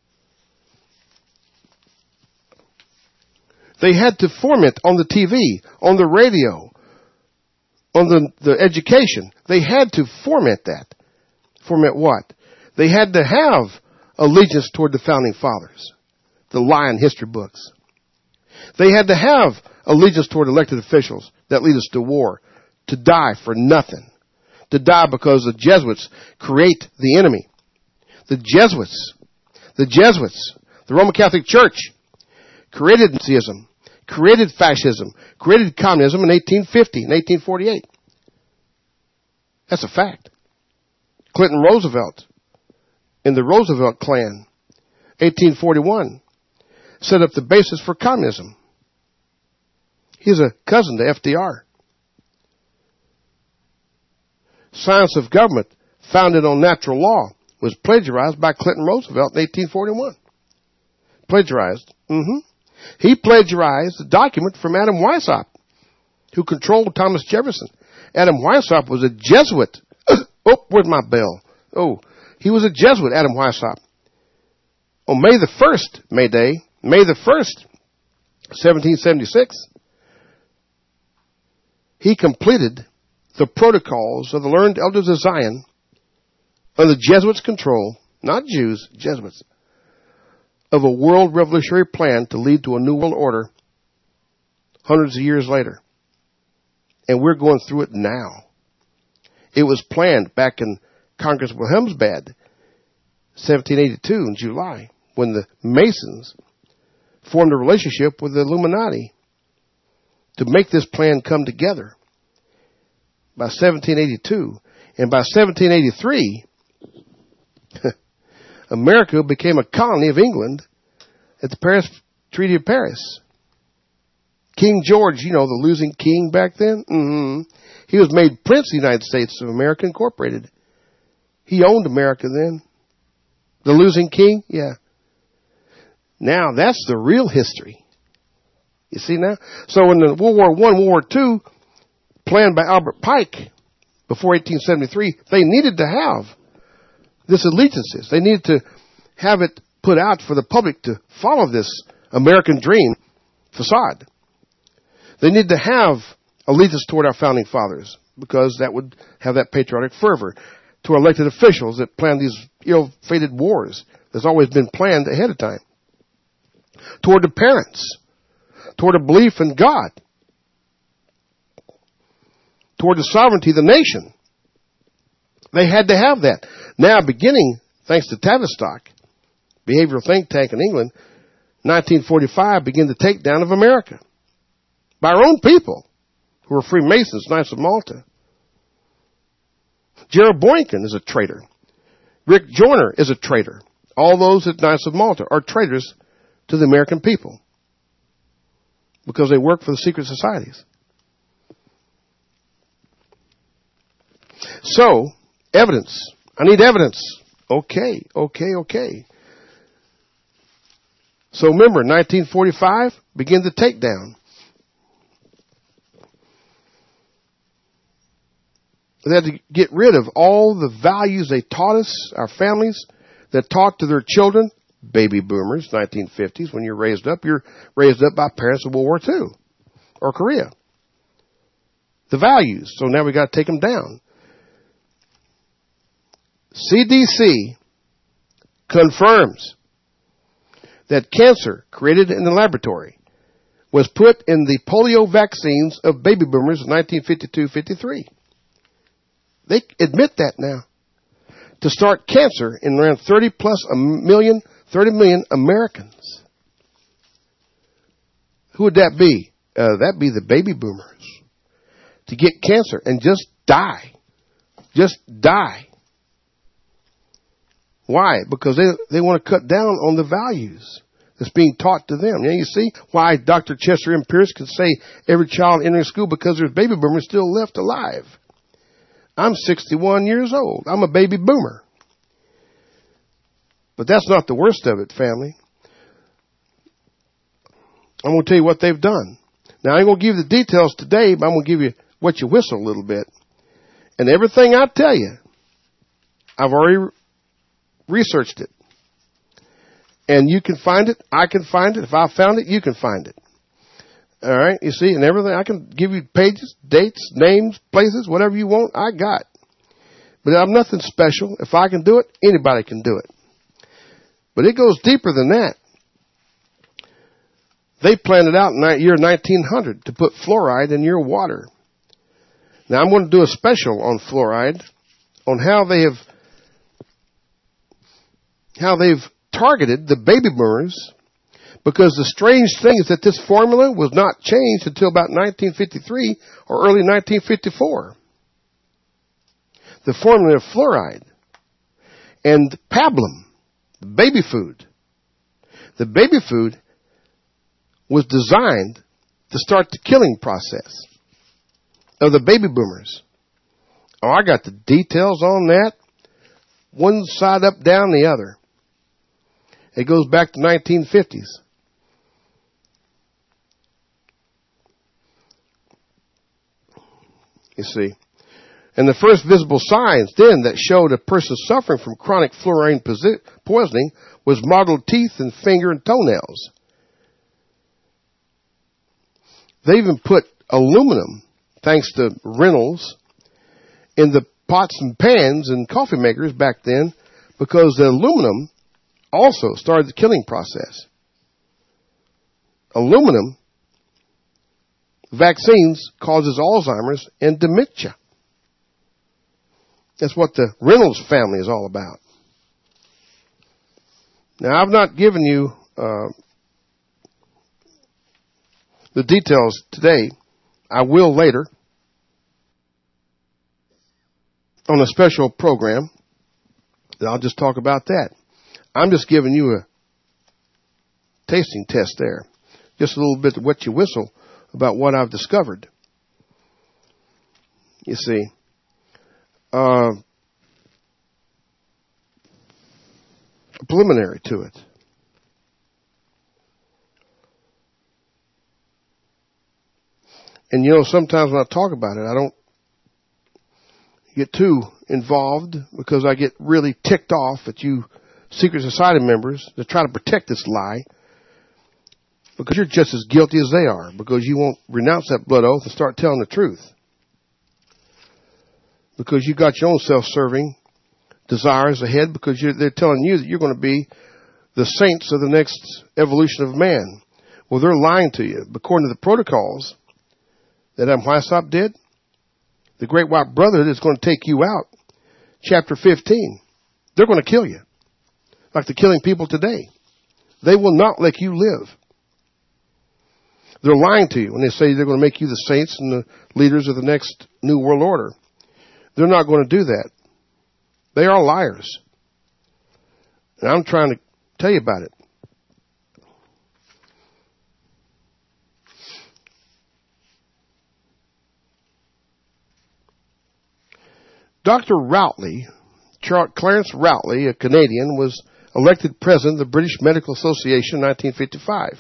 Speaker 1: They had to format on the T V, on the radio, on the, the education. They had to format that. Format what? They had to have allegiance toward the founding fathers, the Lion history books. They had to have allegiance toward elected officials that lead us to war, to die for nothing, to die because the Jesuits create the enemy. The Jesuits, the Jesuits, the Roman Catholic Church created Nazism, created fascism, created communism in eighteen fifty and eighteen forty-eight. That's a fact. Clinton Roosevelt in the Roosevelt clan, eighteen forty-one, set up the basis for communism. He's a cousin to F D R. Science of Government, founded on natural law, was plagiarized by Clinton Roosevelt in eighteen forty-one. Plagiarized. Mm-hmm. He plagiarized a document from Adam Weishaupt, who controlled Thomas Jefferson. Adam Weishaupt was a Jesuit. Oh, where's my bell? Oh, he was a Jesuit, Adam Weishaupt. On May the first, May Day, May the first, seventeen seventy-six, he completed the protocols of the learned elders of Zion under the Jesuits' control, not Jews, Jesuits, of a world revolutionary plan to lead to a new world order hundreds of years later. And we're going through it now. It was planned back in Congress Wilhelmsbad, seventeen eighty-two in July, when the Masons formed a relationship with the Illuminati to make this plan come together. By seventeen eighty-two, and by seventeen eighty-three, America became a colony of England at the Paris Treaty of Paris. King George, you know, the losing king back then, mm-hmm. He was made Prince of the United States of America Incorporated. He owned America then. The losing king, yeah. Now, that's the real history. You see now? So in the World War One, World War Two, planned by Albert Pike before eighteen seventy-three, they needed to have this allegiances. They needed to have it put out for the public to follow this American dream facade. They need to have allegiance toward our founding fathers, because that would have that patriotic fervor. To our elected officials that plan these ill-fated wars that's always been planned ahead of time. Toward the parents. Toward a belief in God. Toward the sovereignty of the nation. They had to have that. Now, beginning, thanks to Tavistock, behavioral think tank in England, nineteen forty-five began the takedown of America. By our own people, who were Freemasons, Knights of Malta. Gerald Boykin is a traitor. Rick Joyner is a traitor. All those at Knights of Malta are traitors to the American people because they work for the secret societies. So, evidence. I need evidence. Okay, okay, okay. So remember, nineteen forty-five, begin the takedown. They had to get rid of all the values they taught us, our families, that taught to their children, baby boomers, nineteen fifties. When you're raised up, you're raised up by parents of World War Two or Korea. The values. So now we got to take them down. C D C confirms that cancer created in the laboratory was put in the polio vaccines of baby boomers in nineteen fifty-two fifty-three. They admit that now. To start cancer in around thirty plus a million, thirty million Americans. Who would that be? Uh, that'd be the baby boomers. To get cancer and just die. Just die. Why? Because they, they want to cut down on the values that's being taught to them. Now you see why Doctor Chester M. Pierce can say every child entering school because there's baby boomers still left alive. I'm sixty-one years old. I'm a baby boomer. But that's not the worst of it, family. I'm going to tell you what they've done. Now, I ain't going to give you the details today, but I'm going to give you what you whistle a little bit. And everything I tell you, I've already researched it. And you can find it. I can find it. If I found it, you can find it. All right, you see, and everything, I can give you pages, dates, names, places, whatever you want, I got. But I'm nothing special. If I can do it, anybody can do it. But it goes deeper than that. They planned it out in the year nineteen hundred to put fluoride in your water. Now, I'm going to do a special on fluoride, on how they have, how they've targeted the baby boomers. Because the strange thing is that this formula was not changed until about nineteen fifty-three or early nineteen fifty-four. The formula of fluoride and pablum, the baby food. The baby food was designed to start the killing process of the baby boomers. Oh, I got the details on that. One side up, down the other. It goes back to nineteen fifties. You see. And the first visible signs then that showed a person suffering from chronic fluorine poisoning was mottled teeth and finger and toenails. They even put aluminum, thanks to Reynolds, in the pots and pans and coffee makers back then, because the aluminum also started the killing process. Aluminum vaccines causes Alzheimer's and dementia. That's what the Reynolds family is all about. Now, I've not given you uh, the details today. I will later on a special program. I'll just talk about that. I'm just giving you a tasting test there. Just a little bit to wet your whistle about what I've discovered. You see. Uh, a preliminary to it. And you know, sometimes when I talk about it, I don't get too involved because I get really ticked off at you secret society members that try to protect this lie, because you're just as guilty as they are, because you won't renounce that blood oath and start telling the truth. Because you got your own self-serving desires ahead, because you're, they're telling you that you're going to be the saints of the next evolution of man. Well, they're lying to you. According to the protocols that Amhuasap did, the Great White Brotherhood is going to take you out. Chapter fifteen. They're going to kill you. Like they're killing people today. They will not let you live. They're lying to you when they say they're going to make you the saints and the leaders of the next new world order. They're not going to do that. They are liars. And I'm trying to tell you about it. Doctor Routley, Clarence Routley, a Canadian, was elected president of the British Medical Association in nineteen fifty-five.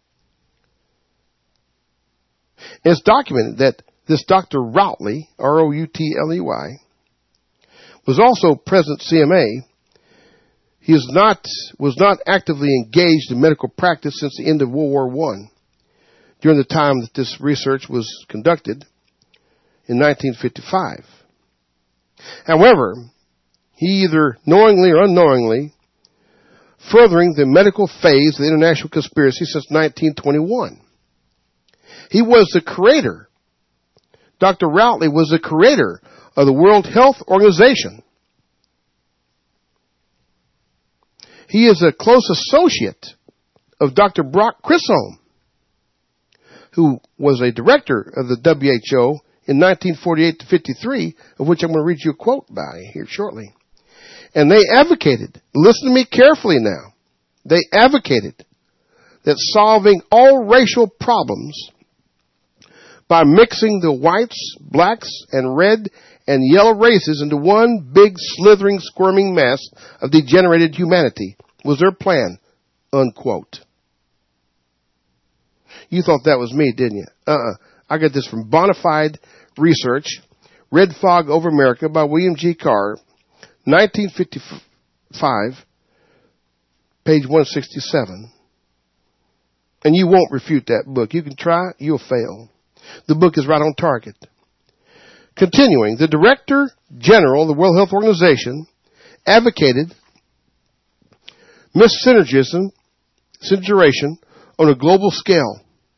Speaker 1: It's documented that this Doctor Routley, R O U T L E Y, was also president of C M A. He is not, was not actively engaged in medical practice since the end of World War One, during the time that this research was conducted in nineteen fifty-five. However, he either knowingly or unknowingly furthering the medical phase of the international conspiracy since nineteen twenty-one. He was the creator. Doctor Routley was the creator of the World Health Organization. He is a close associate of Doctor Brock Chisholm, who was a director of the W H O in nineteen forty-eight to fifty-three, of which I'm going to read you a quote by here shortly. And they advocated, listen to me carefully now, they advocated that solving all racial problems by mixing the whites, blacks, and red and yellow races into one big slithering, squirming mess of degenerated humanity was their plan, unquote. You thought that was me, didn't you? Uh-uh. I got this from Bonafide Research, Red Fog Over America by William G. Carr, nineteen fifty-five, page one sixty-seven. And you won't refute that book. You can try, you'll fail. The book is right on target. Continuing, the Director General of the World Health Organization advocated miscegenation on a global scale.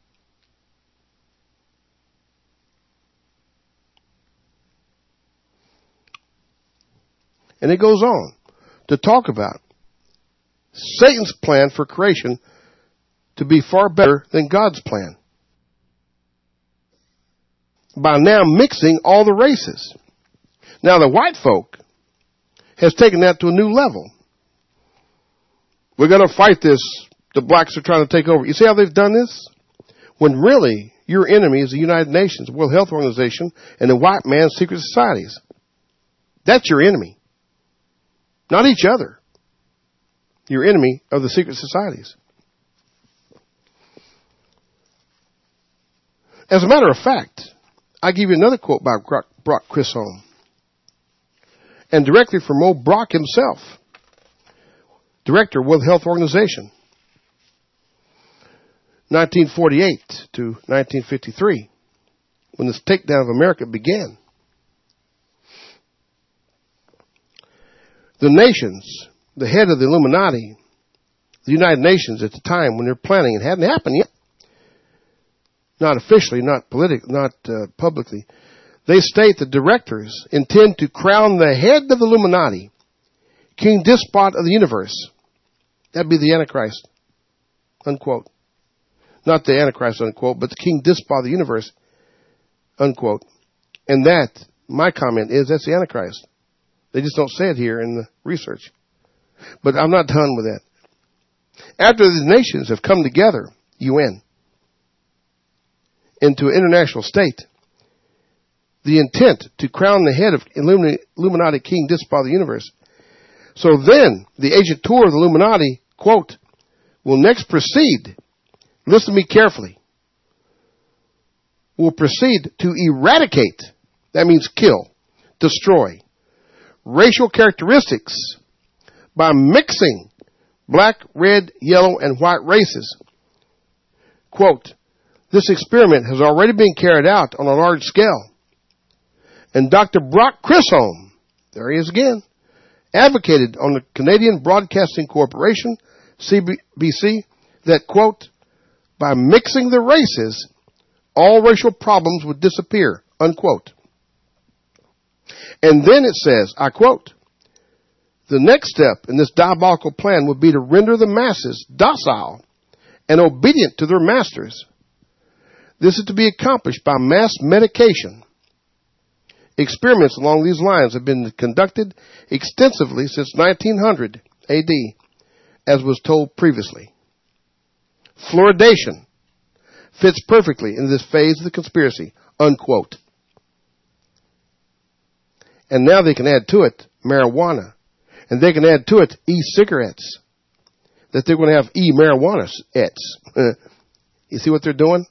Speaker 1: And it goes on to talk about Satan's plan for creation to be far better than God's plan, by now mixing all the races. Now the white folk has taken that to a new level. We're going to fight this. The blacks are trying to take over. You see how they've done this? when really your enemy is the United Nations, the World Health Organization, and the white man's secret societies. That's your enemy. Not each other. Your enemy are the secret societies. As a matter of fact, I give you another quote by Brock, Brock Chisholm, and directly from old Brock himself, director of World Health Organization, nineteen forty-eight to nineteen fifty-three, when this takedown of America began. The nations, the head of the Illuminati, the United Nations at the time when they're planning, it hadn't happened yet. Not officially, not politically, not uh, publicly. They state the directors intend to crown the head of the Illuminati, king despot of the universe. That'd be the Antichrist, unquote. Not the Antichrist, unquote, but the king despot of the universe, unquote. And that, my comment is, that's the Antichrist. They just don't say it here in the research. But I'm not done with that. After the nations have come together, U N, into an international state, the intent to crown the head of Illuminati king despot of the universe. So then, the agent tour of the Illuminati, quote, will next proceed, listen to me carefully, will proceed to eradicate, that means kill, destroy, racial characteristics by mixing black, red, yellow, and white races. Quote, this experiment has already been carried out on a large scale. And Doctor Brock Chisholm, there he is again, advocated on the Canadian Broadcasting Corporation, C B C, that, quote, by mixing the races, all racial problems would disappear, unquote. And then it says, I quote, the next step in this diabolical plan would be to render the masses docile and obedient to their masters. This is to be accomplished by mass medication. Experiments along these lines have been conducted extensively since nineteen hundred A D, as was told previously. Fluoridation fits perfectly in this phase of the conspiracy, unquote. And now they can add to it marijuana. And they can add to it e-cigarettes. That they're going to have e-marijuana-ettes. You see what they're doing?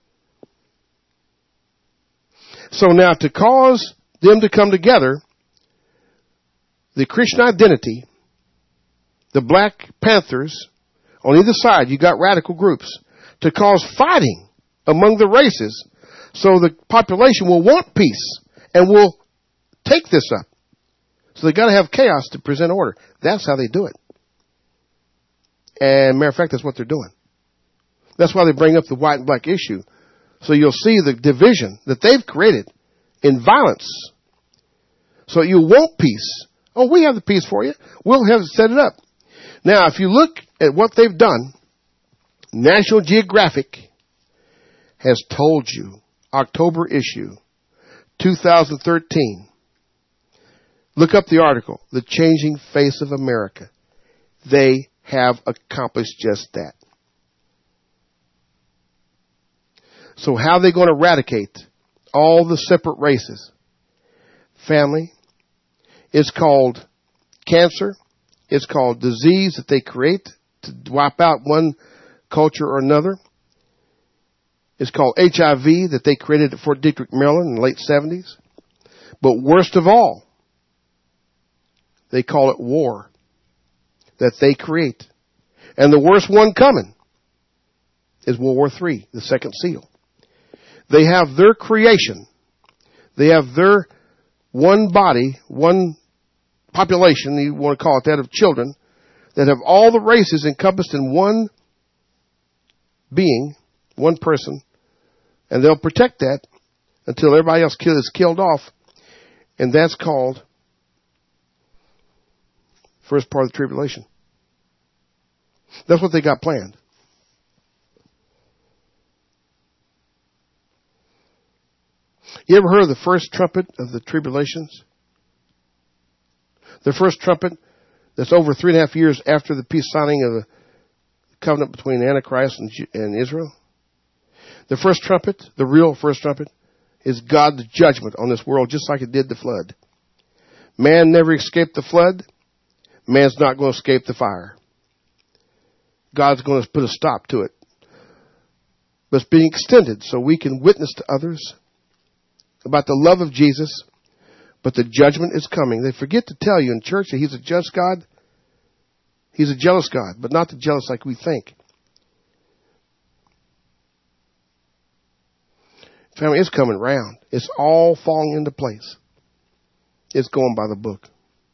Speaker 1: So now to cause them to come together, the Christian identity, the Black Panthers, on either side, you got radical groups, to cause fighting among the races so the population will want peace and will take this up. So they got to have chaos to present order. That's how they do it. And matter of fact, that's what they're doing. That's why they bring up the white and black issue. So you'll see the division that they've created in violence. So you want peace. Oh, we have the peace for you. We'll have set it up. Now, if you look at what they've done, National Geographic has told you, October issue, two thousand thirteen. Look up the article, The Changing Face of America. They have accomplished just that. So how are they going to eradicate all the separate races? Family. It's called cancer. It's called disease that they create to wipe out one culture or another. It's called H I V that they created at Fort Detrick, Maryland in the late seventies. But worst of all, they call it war that they create. And the worst one coming is World War Three, the second seal. They have their creation. They have their one body, one population, you want to call it that, of children that have all the races encompassed in one being, one person, and they'll protect that until everybody else is killed off. And that's called first part of the tribulation. That's what they got planned. You ever heard of the first trumpet of the tribulations? The first trumpet that's over three and a half years after the peace signing of the covenant between Antichrist and, and Israel. The first trumpet, the real first trumpet, is God's judgment on this world, just like it did the flood. Man never escaped the flood. Man's not going to escape the fire. God's going to put a stop to it. But it's being extended so we can witness to others about the love of Jesus. But the judgment is coming. They forget to tell you in church that He's a just God. He's a jealous God, but not the jealous like we think. Family, it's coming round. It's all falling into place. It's going by the book.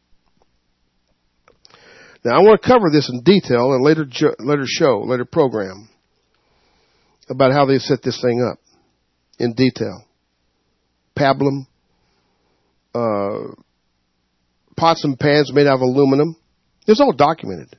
Speaker 1: Now, I want to cover this in detail in a later, later show, later program, about how they set this thing up in detail. Pablum, uh, pots and pans made out of aluminum. It's all documented.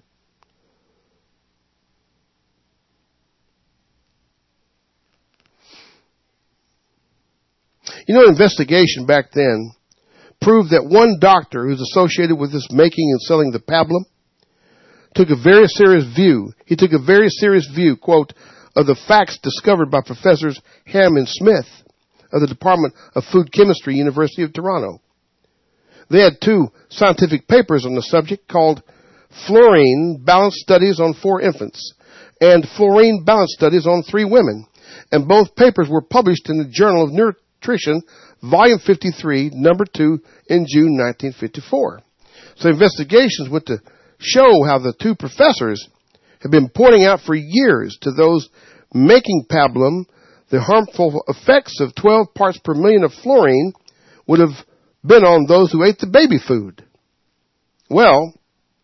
Speaker 1: You know, investigation back then proved that one doctor who's associated with this making and selling the pablum took a very serious view. He took a very serious view, quote, of the facts discovered by Professors Ham and Smith of the Department of Food Chemistry, University of Toronto. They had two scientific papers on the subject called Fluorine Balance Studies on Four Infants and Fluorine Balance Studies on Three Women. And both papers were published in the Journal of Nutrition, Volume fifty-three, Number two, in June nineteen fifty-four. So investigations went to show how the two professors have been pointing out for years to those making pablum the harmful effects of twelve parts per million of fluorine would have been on those who ate the baby food. Well,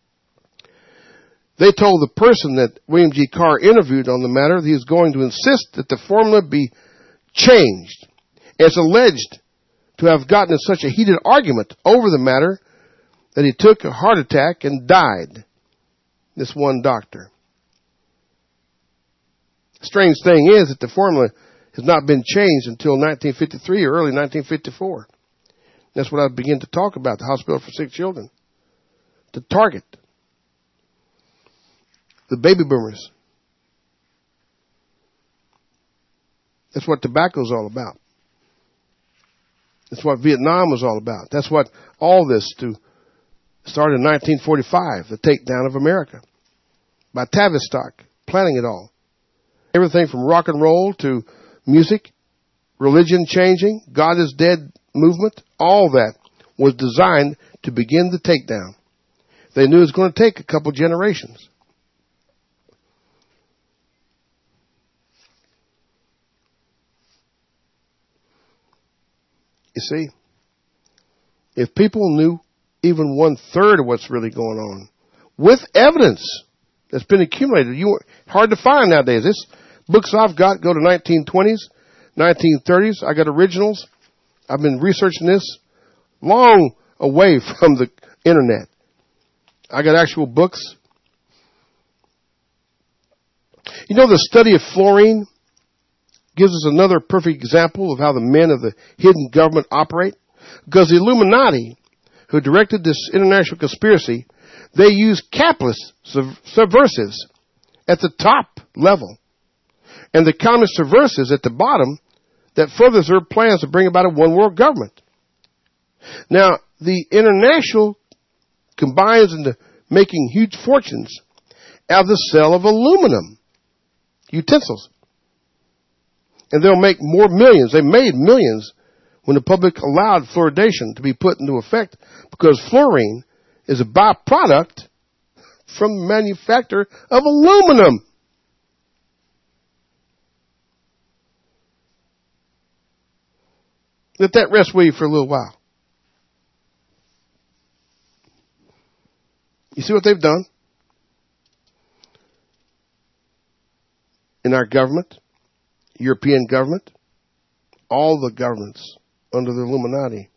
Speaker 1: they told the person that William G. Carr interviewed on the matter that he was going to insist that the formula be changed. It's alleged to have gotten in such a heated argument over the matter that he took a heart attack and died. This one doctor. Strange thing is that the formula has not been changed until nineteen fifty-three or early nineteen fifty-four. That's what I begin to talk about, the Hospital for Sick Children. To target the baby boomers. That's what tobacco is all about. That's what Vietnam was all about. That's what all this to started in nineteen forty-five, the takedown of America by Tavistock, planning it all. Everything from rock and roll to music, religion changing, God is dead movement, all that was designed to begin the takedown. They knew it was going to take a couple generations. You see, if people knew even one third of what's really going on, with evidence that's been accumulated, you hard to find nowadays. This books I've got go to nineteen twenties, nineteen thirties. I got originals. I've been researching this long away from the internet. I got actual books. You know, the study of fluorine gives us another perfect example of how the men of the hidden government operate. Because the Illuminati, who directed this international conspiracy, they use capitalist subversives at the top level, and the communist subversives at the bottom that furthers their plans to bring about a one-world government. Now, the international combines into making huge fortunes out of the sale of aluminum utensils. And they'll make more millions. They made millions when the public allowed fluoridation to be put into effect, because fluorine is a byproduct from the manufacture of aluminum. Let that rest with you for a little while. You see what they've done in our government, European government, all the governments under the Illuminati.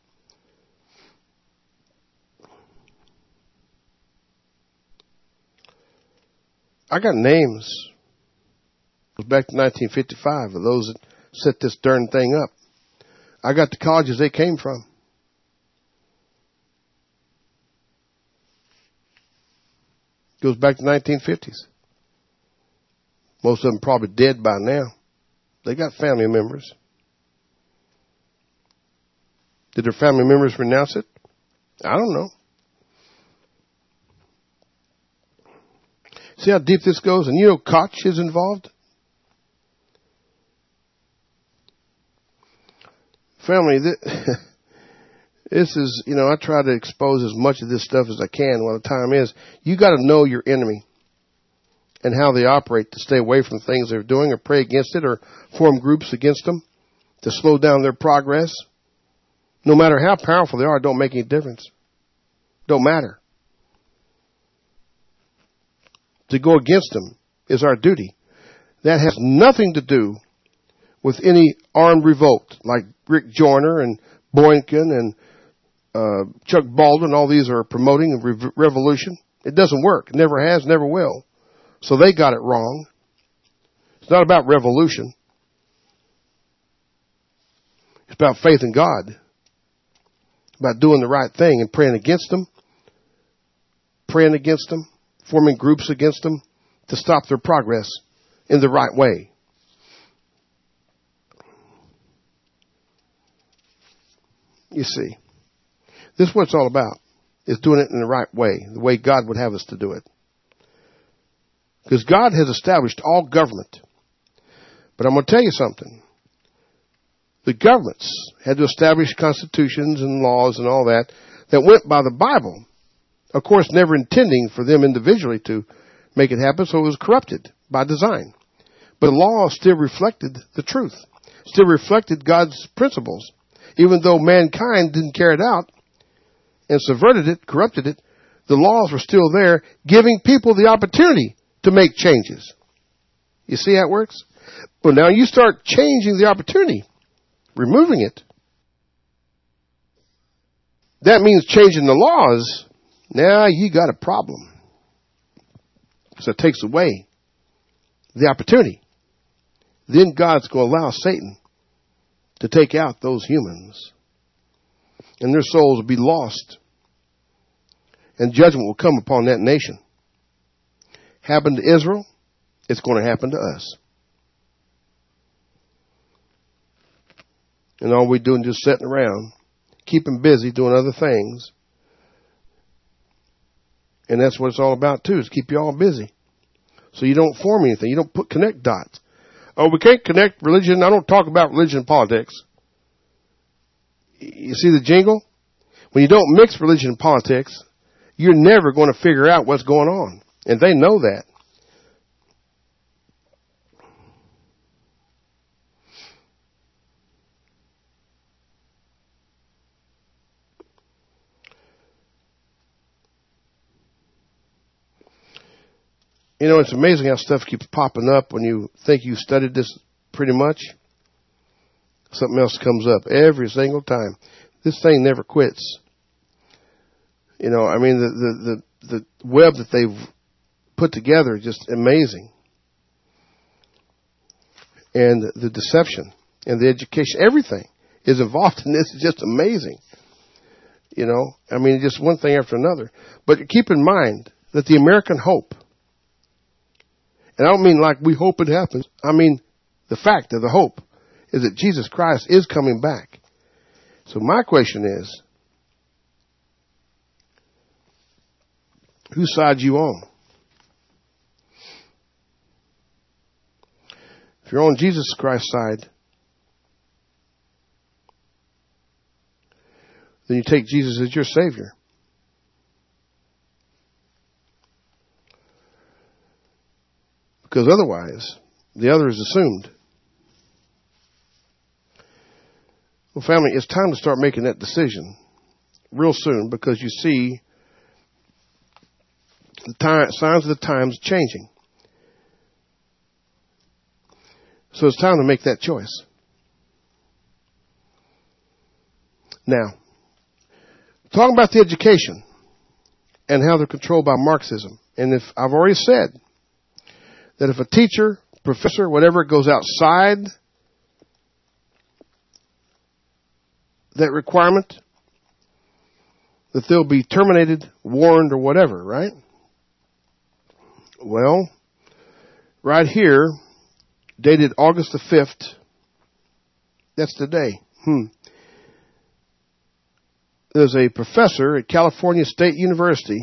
Speaker 1: I got names. It goes back to nineteen fifty-five of those that set this darn thing up. I got the colleges they came from. Goes back to nineteen fifties. Most of them probably dead by now. They got family members. Did their family members renounce it? I don't know. See how deep this goes? And you know Koch is involved? Family, this is, you know, I try to expose as much of this stuff as I can while the time is. You got to know your enemy and how they operate to stay away from things they're doing or pray against it or form groups against them to slow down their progress. No matter how powerful they are, it don't make any difference. Don't matter. To go against them is our duty. That has nothing to do with any armed revolt like Rick Joyner and Boykin and uh, Chuck Baldwin. All these are promoting a re- revolution. It doesn't work. It never has, never will. So they got it wrong. It's not about revolution. It's about faith in God. About doing the right thing and praying against them. Praying against them. Forming groups against them to stop their progress in the right way. You see, this is what it's all about, is doing it in the right way, the way God would have us to do it. Because God has established all government. But I'm going to tell you something. The governments had to establish constitutions and laws and all that that went by the Bible. Of course, never intending for them individually to make it happen, so it was corrupted by design. But the law still reflected the truth, still reflected God's principles. Even though mankind didn't carry it out and subverted it, corrupted it, the laws were still there, giving people the opportunity to make changes. You see how it works? But now you start changing the opportunity, removing it. That means changing the laws. Now you got a problem. So it takes away the opportunity. Then God's going to allow Satan to take out those humans. And their souls will be lost. And judgment will come upon that nation. Happened to Israel, it's going to happen to us. And all we're doing is just sitting around, keeping busy, doing other things. And that's what it's all about too, is keep you all busy. So you don't form anything. You don't put connect dots. Oh, we can't connect religion. I don't talk about religion and politics. You see the jingle? When you don't mix religion and politics, you're never going to figure out what's going on. And they know that. You know, it's amazing how stuff keeps popping up when you think you studied this pretty much. Something else comes up every single time. This thing never quits. You know, I mean, the, the, the, the web that they've put together is just amazing. And the deception and the education, everything is involved in this. It's just amazing. You know, I mean, just one thing after another. But keep in mind that the American hope, and I don't mean like we hope it happens. I mean the fact of the hope is that Jesus Christ is coming back. So my question is, whose side you on? If you're on Jesus Christ's side, then you take Jesus as your Savior. Because otherwise, the other is assumed. Well, family, it's time to start making that decision real soon, because you see the time, signs of the times changing. So it's time to make that choice. Now, talking about the education and how they're controlled by Marxism. And if I've already said that if a teacher, professor, whatever, goes outside that requirement, that they'll be terminated, warned, or whatever, right? Well, right here, dated August the fifth. That's today. Hmm. There's a professor at California State University.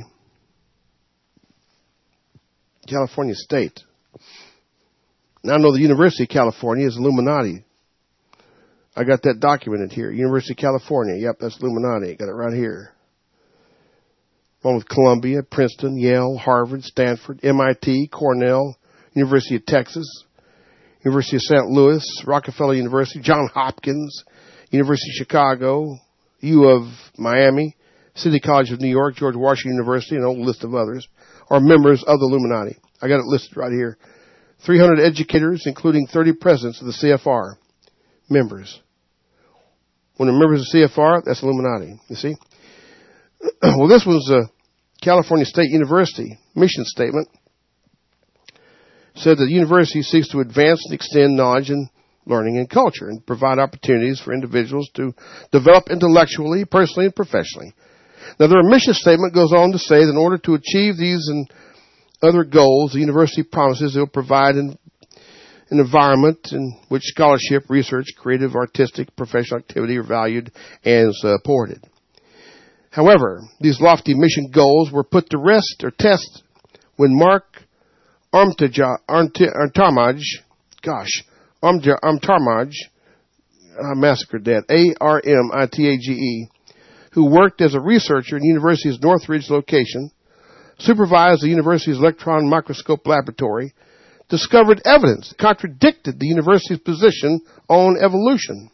Speaker 1: California State. Now I know the University of California is Illuminati. I got that documented here. University of California. Yep, that's Illuminati. Got it right here. Along with Columbia, Princeton, Yale, Harvard, Stanford, M I T, Cornell, University of Texas, University of Saint Louis, Rockefeller University, Johns Hopkins, University of Chicago, U of Miami, City College of New York, George Washington University, and a whole list of others are members of the Illuminati. I got it listed right here. three hundred educators, including thirty presidents of the C F R, members. When they're members of the C F R, that's Illuminati, you see. Well, this was a California State University mission statement. Said that the university seeks to advance and extend knowledge and learning and culture and provide opportunities for individuals to develop intellectually, personally, and professionally. Now, their mission statement goes on to say that in order to achieve these and other goals, the university promises it will provide an, an environment in which scholarship, research, creative, artistic, professional activity are valued and supported. However, these lofty mission goals were put to rest or test when Mark Armitage, Armitage, gosh, Armitage, I massacred that, A R M I T A G E, who worked as a researcher in the university's Northridge location, supervised the university's electron microscope laboratory, discovered evidence that contradicted the university's position on evolution.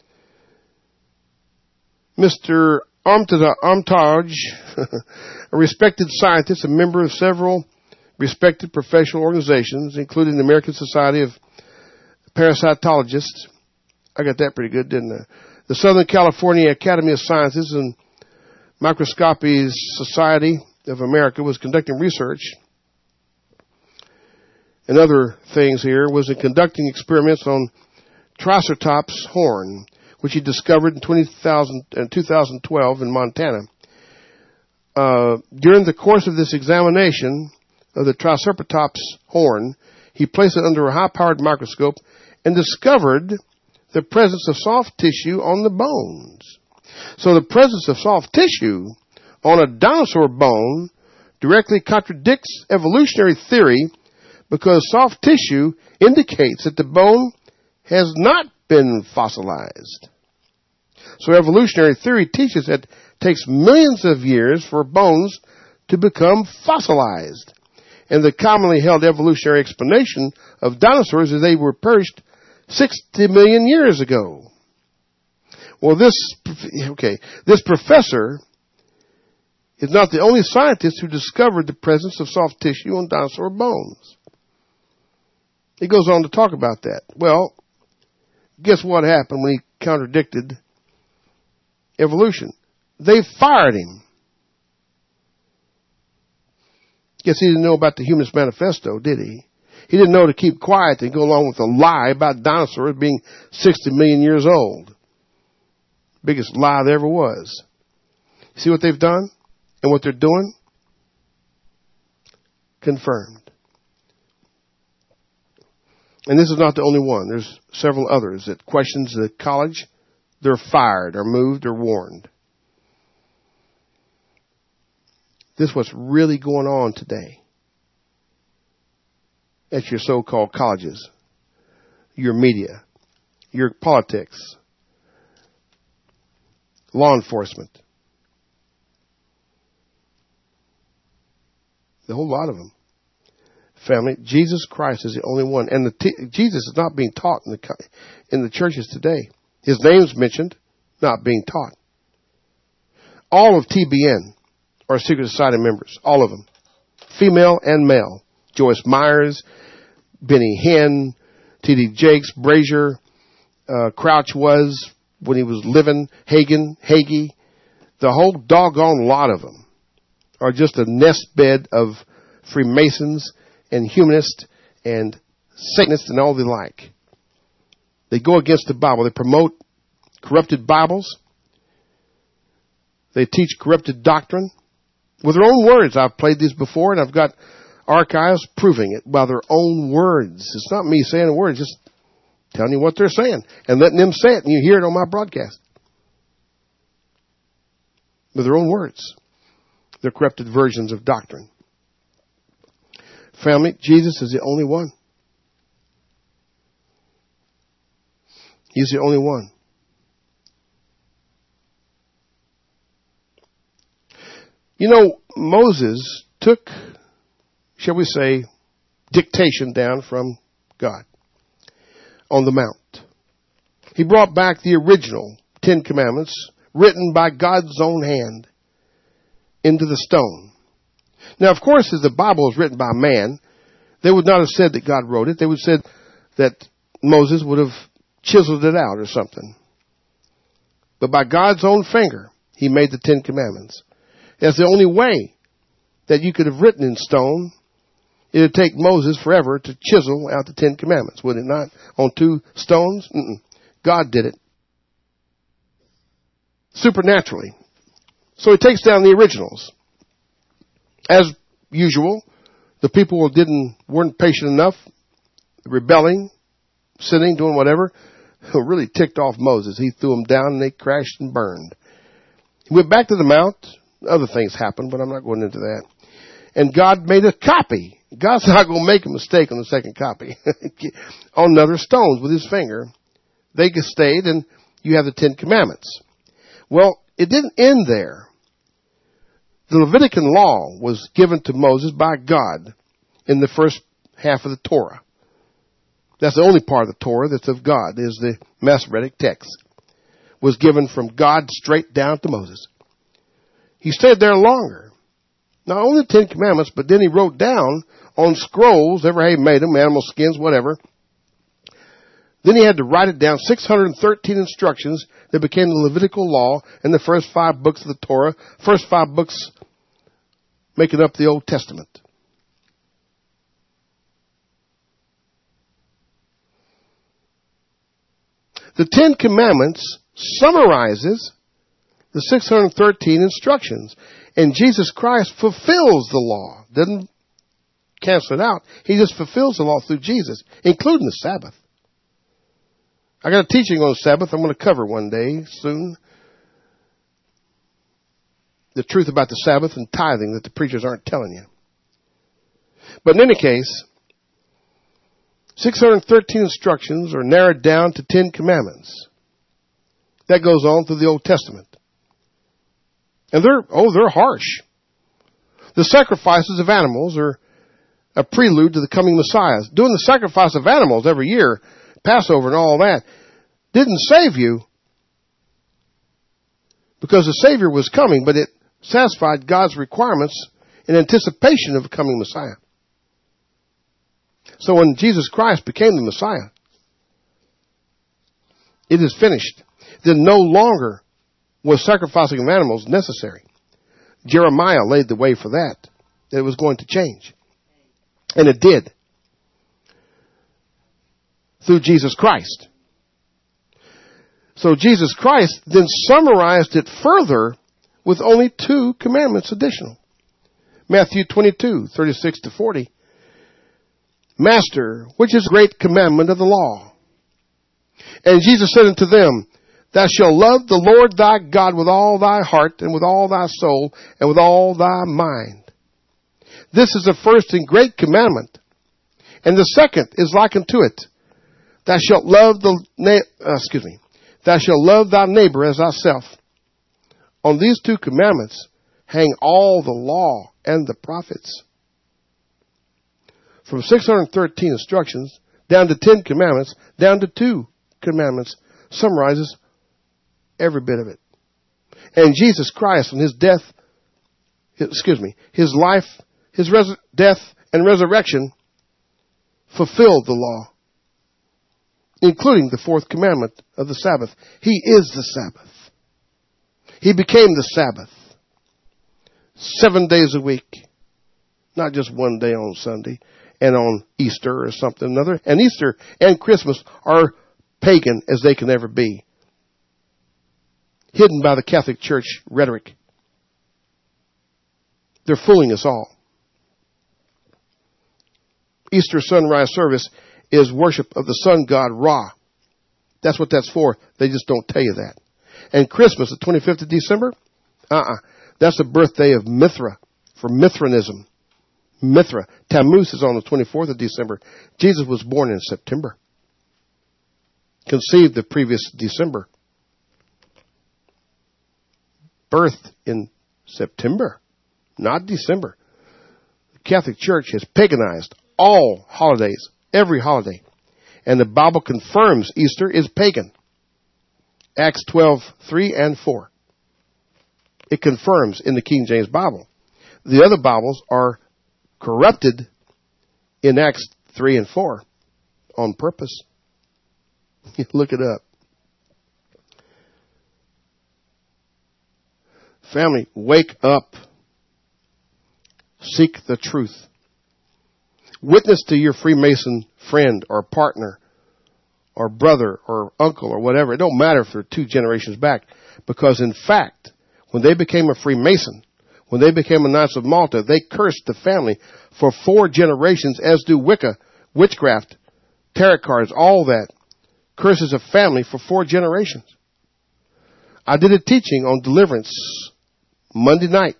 Speaker 1: Mister Armitage, a respected scientist, a member of several respected professional organizations, including the American Society of Parasitologists. I got that pretty good, didn't I? The Southern California Academy of Sciences and Microscopy Society of America was conducting research. And other things here was in conducting experiments on Triceratops horn, which he discovered in two thousand twelve in Montana. Uh, during the course of this examination of the Triceratops horn, he placed it under a high-powered microscope and discovered the presence of soft tissue on the bones. So the presence of soft tissue on a dinosaur bone directly contradicts evolutionary theory because soft tissue indicates that the bone has not been fossilized. So evolutionary theory teaches that it takes millions of years for bones to become fossilized. And the commonly held evolutionary explanation of dinosaurs is they were perished sixty million years ago. Well, this, okay, this professor is not the only scientist who discovered the presence of soft tissue on dinosaur bones. He goes on to talk about that. Well, guess what happened when he contradicted evolution? They fired him. Guess he didn't know about the Humanist Manifesto, did he? He didn't know to keep quiet and go along with a lie about dinosaurs being sixty million years old. Biggest lie there ever was. See what they've done and what they're doing? Confirmed. And this is not the only one. There's several others that questions the college. They're fired or moved or warned. This is what's really going on today at your so-called colleges, your media, your politics, law enforcement. A whole lot of them. Family, Jesus Christ is the only one. And the t- Jesus is not being taught in the, in the churches today. His name's mentioned, not being taught. All of T B N are Secret Society members. All of them. Female and male. Joyce Myers, Benny Hinn, T D Jakes, Brazier, uh, Crouch was, when he was living, Hagen, Hagee. The whole doggone lot of them are just a nest bed of Freemasons and humanists and Satanists and all the like. They go against the Bible. They promote corrupted Bibles. They teach corrupted doctrine. With their own words, I've played these before, and I've got archives proving it by their own words. It's not me saying the words, just telling you what they're saying and letting them say it, and you hear it on my broadcast. With their own words. Their corrupted versions of doctrine. Family, Jesus is the only one. He's the only one. You know, Moses took, shall we say, dictation down from God on the Mount. He brought back the original Ten Commandments written by God's own hand into the stone. Now, of course, if the Bible was written by man, they would not have said that God wrote it. They would have said that Moses would have chiseled it out or something. But by God's own finger, he made the Ten Commandments. That's the only way that you could have written in stone. It would take Moses forever to chisel out the Ten Commandments, would it not? On two stones? Mm-mm. God did it. Supernaturally. So he takes down the originals. As usual, the people didn't weren't patient enough, rebelling, sinning, doing whatever. Really ticked off Moses. He threw them down and they crashed and burned. He went back to the mount. Other things happened, but I'm not going into that. And God made a copy. God's not going to make a mistake on the second copy. On other stones with his finger. They stayed, and you have the Ten Commandments. Well, it didn't end there. The Levitican law was given to Moses by God in the first half of the Torah. That's the only part of the Torah that's of God, is the Masoretic text. Was given from God straight down to Moses. He stayed there longer. Not only the Ten Commandments, but then he wrote down on scrolls, ever he made them, animal skins, whatever. Then he had to write it down, six hundred thirteen instructions that became the Levitical law and the first five books of the Torah, first five books making up the Old Testament. The Ten Commandments summarizes the six hundred thirteen instructions. And Jesus Christ fulfills the law. Doesn't cancel it out. He just fulfills the law through Jesus, including the Sabbath. I got a teaching on the Sabbath I'm going to cover one day soon. The truth about the Sabbath and tithing that the preachers aren't telling you. But in any case, six hundred thirteen instructions are narrowed down to ten commandments. That goes on through the Old Testament. And they're, oh, they're harsh. The sacrifices of animals are a prelude to the coming Messiah. Doing the sacrifice of animals every year, Passover and all that, didn't save you because the Savior was coming, but it satisfied God's requirements in anticipation of the coming Messiah. So when Jesus Christ became the Messiah, it is finished. Then no longer was sacrificing of animals necessary. Jeremiah laid the way for that. That it was going to change. And it did. Through Jesus Christ. So Jesus Christ then summarized it further with only two commandments additional. Matthew twenty-two, thirty-six to forty. Master, which is the great commandment of the law? And Jesus said unto them, Thou shalt love the Lord thy God with all thy heart and with all thy soul and with all thy mind. This is the first and great commandment. And the second is like unto it. Thou shalt love the, uh, excuse me, thou shalt love thy neighbor as thyself. On these two commandments hang all the law and the prophets. From six hundred thirteen instructions down to ten commandments, down to two commandments, summarizes every bit of it. And Jesus Christ and his death, excuse me, his life, his res- death and resurrection fulfilled the law, including the fourth commandment of the Sabbath. He is the Sabbath. He became the Sabbath. Seven days a week. Not just one day on Sunday and on Easter or something another. And Easter and Christmas are pagan as they can ever be. Hidden by the Catholic Church rhetoric. They're fooling us all. Easter sunrise service is worship of the sun god Ra. That's what that's for. They just don't tell you that. And Christmas, the twenty-fifth of December, uh-uh. That's the birthday of Mithra, for Mithranism. Mithra. Tammuz is on the twenty-fourth of December. Jesus was born in September. Conceived the previous December. Birthed in September, not December. The Catholic Church has paganized all holidays, every holiday. And the Bible confirms Easter is pagan. Acts twelve, three and four. It confirms in the King James Bible. The other Bibles are corrupted in Acts three and four on purpose. Look it up. Family, wake up. Seek the truth. Witness to your Freemason friend or partner or brother or uncle or whatever. It don't matter if they're two generations back. Because in fact, when they became a Freemason, when they became a Knights of Malta, they cursed the family for four generations, as do Wicca, witchcraft, tarot cards, all that. Curses a family for four generations. I did a teaching on deliverance Monday night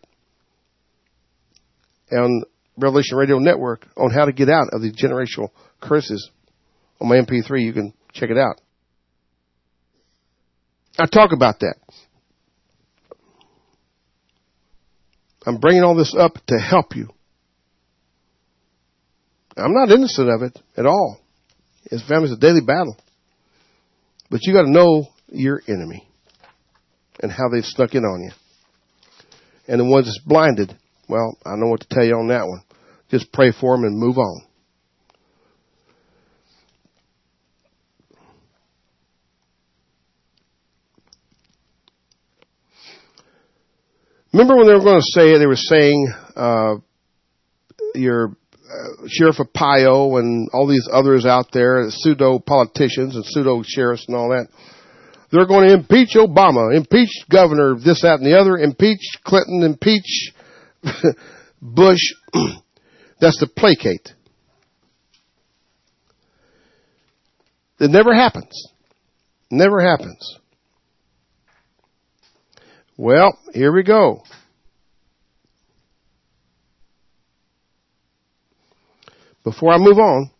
Speaker 1: on Revelation Radio Network on how to get out of the generational curses. On my M P three, you can check it out. I talk about that. I'm bringing all this up to help you. I'm not innocent of it at all. His family's a daily battle. But you got to know your enemy and how they've snuck in on you. And the ones that's blinded, well, I know what to tell you on that one. Just pray for them and move on. Remember when they were going to say, they were saying, uh, your uh, Sheriff Arpaio and all these others out there, pseudo politicians and pseudo sheriffs and all that, they're going to impeach Obama, impeach governor, this, that, and the other, impeach Clinton, impeach Bush. That's to placate. It never happens. Never happens. Well, here we go. Before I move on,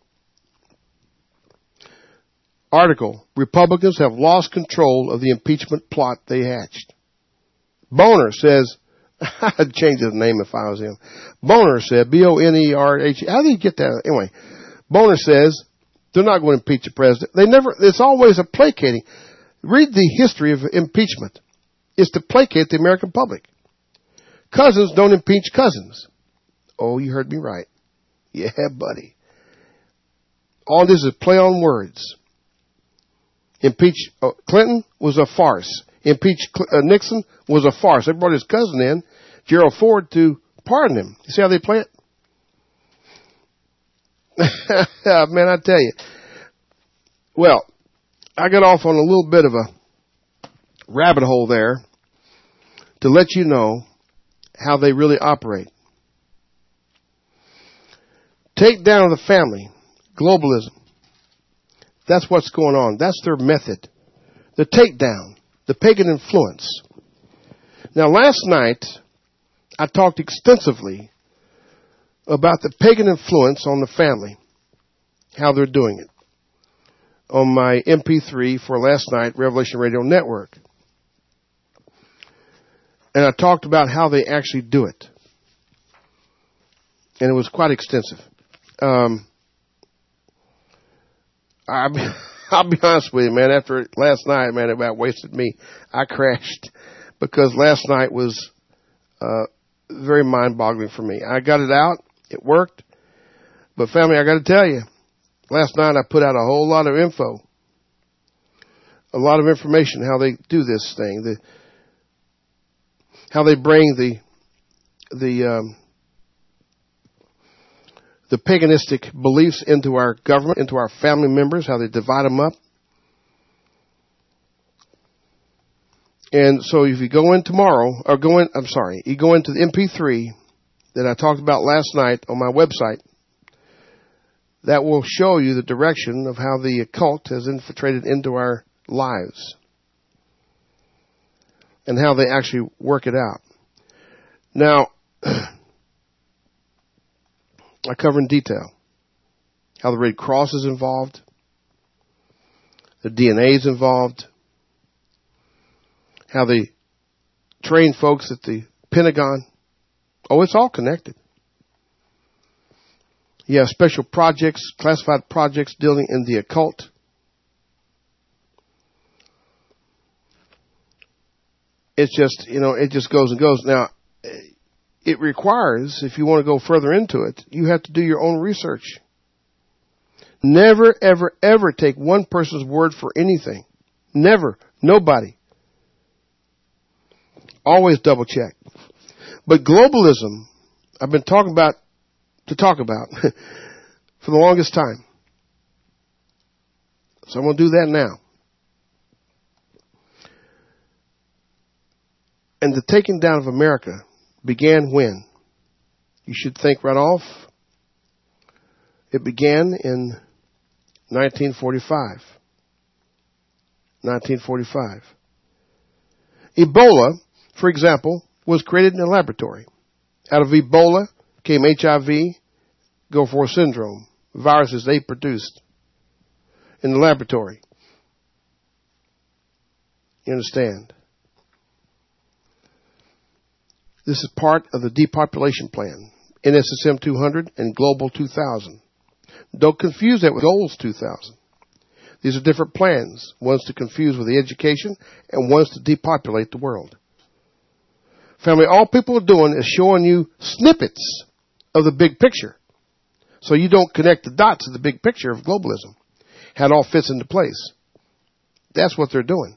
Speaker 1: article, Republicans have lost control of the impeachment plot they hatched. Boner says, I'd change his name if I was him. Boner said, B O N E R H E. How do you get that? Anyway, Boner says they're not going to impeach the president. They never, it's always a placating. Read the history of impeachment. It's to placate the American public. Cousins don't impeach cousins. Oh, you heard me right. Yeah, buddy. All this is play on words. Impeach uh, Clinton was a farce. Impeach Cl- uh, Nixon was a farce. They brought his cousin in, Gerald Ford, to pardon him. You see how they play it? Man, I tell you. Well, I got off on a little bit of a rabbit hole there to let you know how they really operate. Take down the family. Globalism. That's what's going on. That's their method. The takedown. The pagan influence. Now, last night, I talked extensively about the pagan influence on the family. How they're doing it. On my M P three for last night, Revelation Radio Network. And I talked about how they actually do it. And it was quite extensive. Um, I, I'll be honest with you, man. After last night, man, it about wasted me. I crashed because last night was uh, very mind-boggling for me. I got it out. It worked. But family, I got to tell you, last night I put out a whole lot of info, a lot of information, how they do this thing, the, how they bring the the um, the paganistic beliefs into our government, into our family members, how they divide them up. And so if you go in tomorrow, or go in, I'm sorry, you go into the M P three that I talked about last night on my website, that will show you the direction of how the occult has infiltrated into our lives and how they actually work it out. Now, I cover in detail how the Red Cross is involved, the D N A is involved, how they train folks at the Pentagon. Oh, it's all connected. You have special projects, classified projects dealing in the occult. It's just, you know, it just goes and goes. Now, it requires, if you want to go further into it, you have to do your own research. Never, ever, ever take one person's word for anything. Never. Nobody. Always double check. But globalism, I've been talking about, to talk about, for the longest time. So I'm going to do that now. And the taking down of America began when? You should think right off. It began in nineteen forty-five. nineteen forty-five. Ebola, for example, was created in a laboratory. Out of Ebola came H I V, Gulf War syndrome, viruses they produced in the laboratory. You understand? This is part of the depopulation plan, N S S M two hundred and Global two thousand. Don't confuse that with Goals two thousand. These are different plans. One's to confuse with the education, and one's to depopulate the world. Family, all people are doing is showing you snippets of the big picture, so you don't connect the dots of the big picture of globalism, how it all fits into place. That's what they're doing.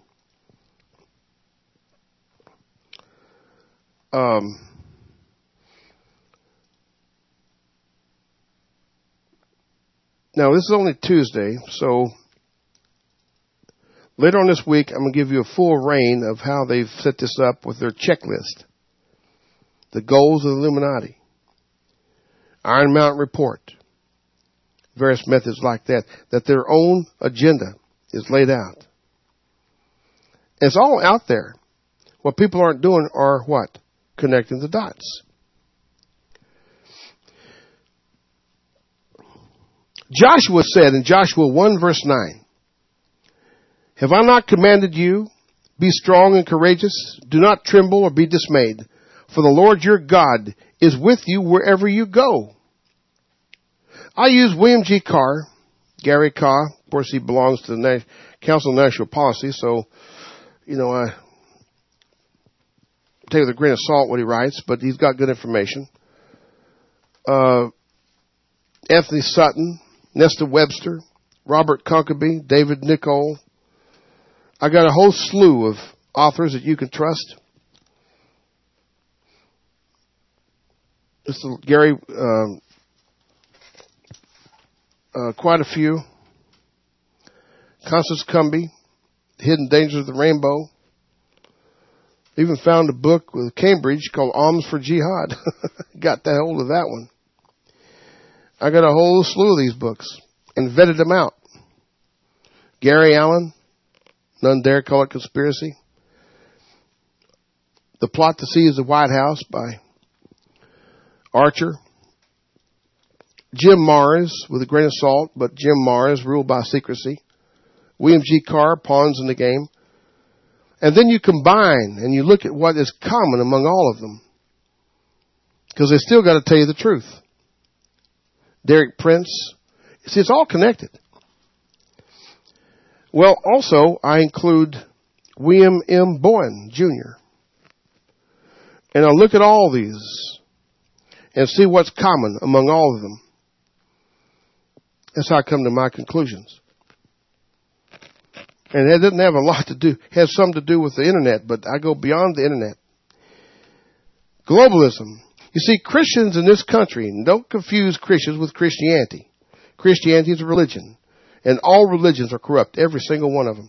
Speaker 1: Um, now, this is only Tuesday, so later on this week, I'm going to give you a full reign of how they've set this up with their checklist. The goals of the Illuminati. Iron Mountain Report. Various methods like that. That their own agenda is laid out. It's all out there. What people aren't doing are what? Connecting the dots. Joshua said in Joshua one verse nine, have I not commanded you, be strong and courageous, do not tremble or be dismayed, for the Lord your God is with you wherever you go. I use William G. Carr, Gary Carr. Of course, he belongs to the Na- Council of National Policy, so, you know, I take with a grain of salt what he writes, but he's got good information. Uh, Anthony Sutton, Nesta Webster, Robert Conkaby, David Nicole. I got a whole slew of authors that you can trust. This is Gary, um, uh, quite a few. Constance Cumby, Hidden Dangers of the Rainbow. Even found a book with Cambridge called Alms for Jihad. Got that hold of that one. I got a whole slew of these books and vetted them out. Gary Allen, None Dare Call It Conspiracy. The Plot to Seize the White House by Archer. Jim Marrs, with a grain of salt, but Jim Marrs, Ruled by Secrecy. William G. Carr, Pawns in the Game. And then you combine and you look at what is common among all of them. Because they still got to tell you the truth. Derek Prince. See, it's all connected. Well, also, I include William M. Bowen, Junior And I'll look at all these and see what's common among all of them. That's how I come to my conclusions. And it doesn't have a lot to do, it has something to do with the internet, but I go beyond the internet. Globalism. You see, Christians in this country, and don't confuse Christians with Christianity. Christianity is a religion, and all religions are corrupt, every single one of them.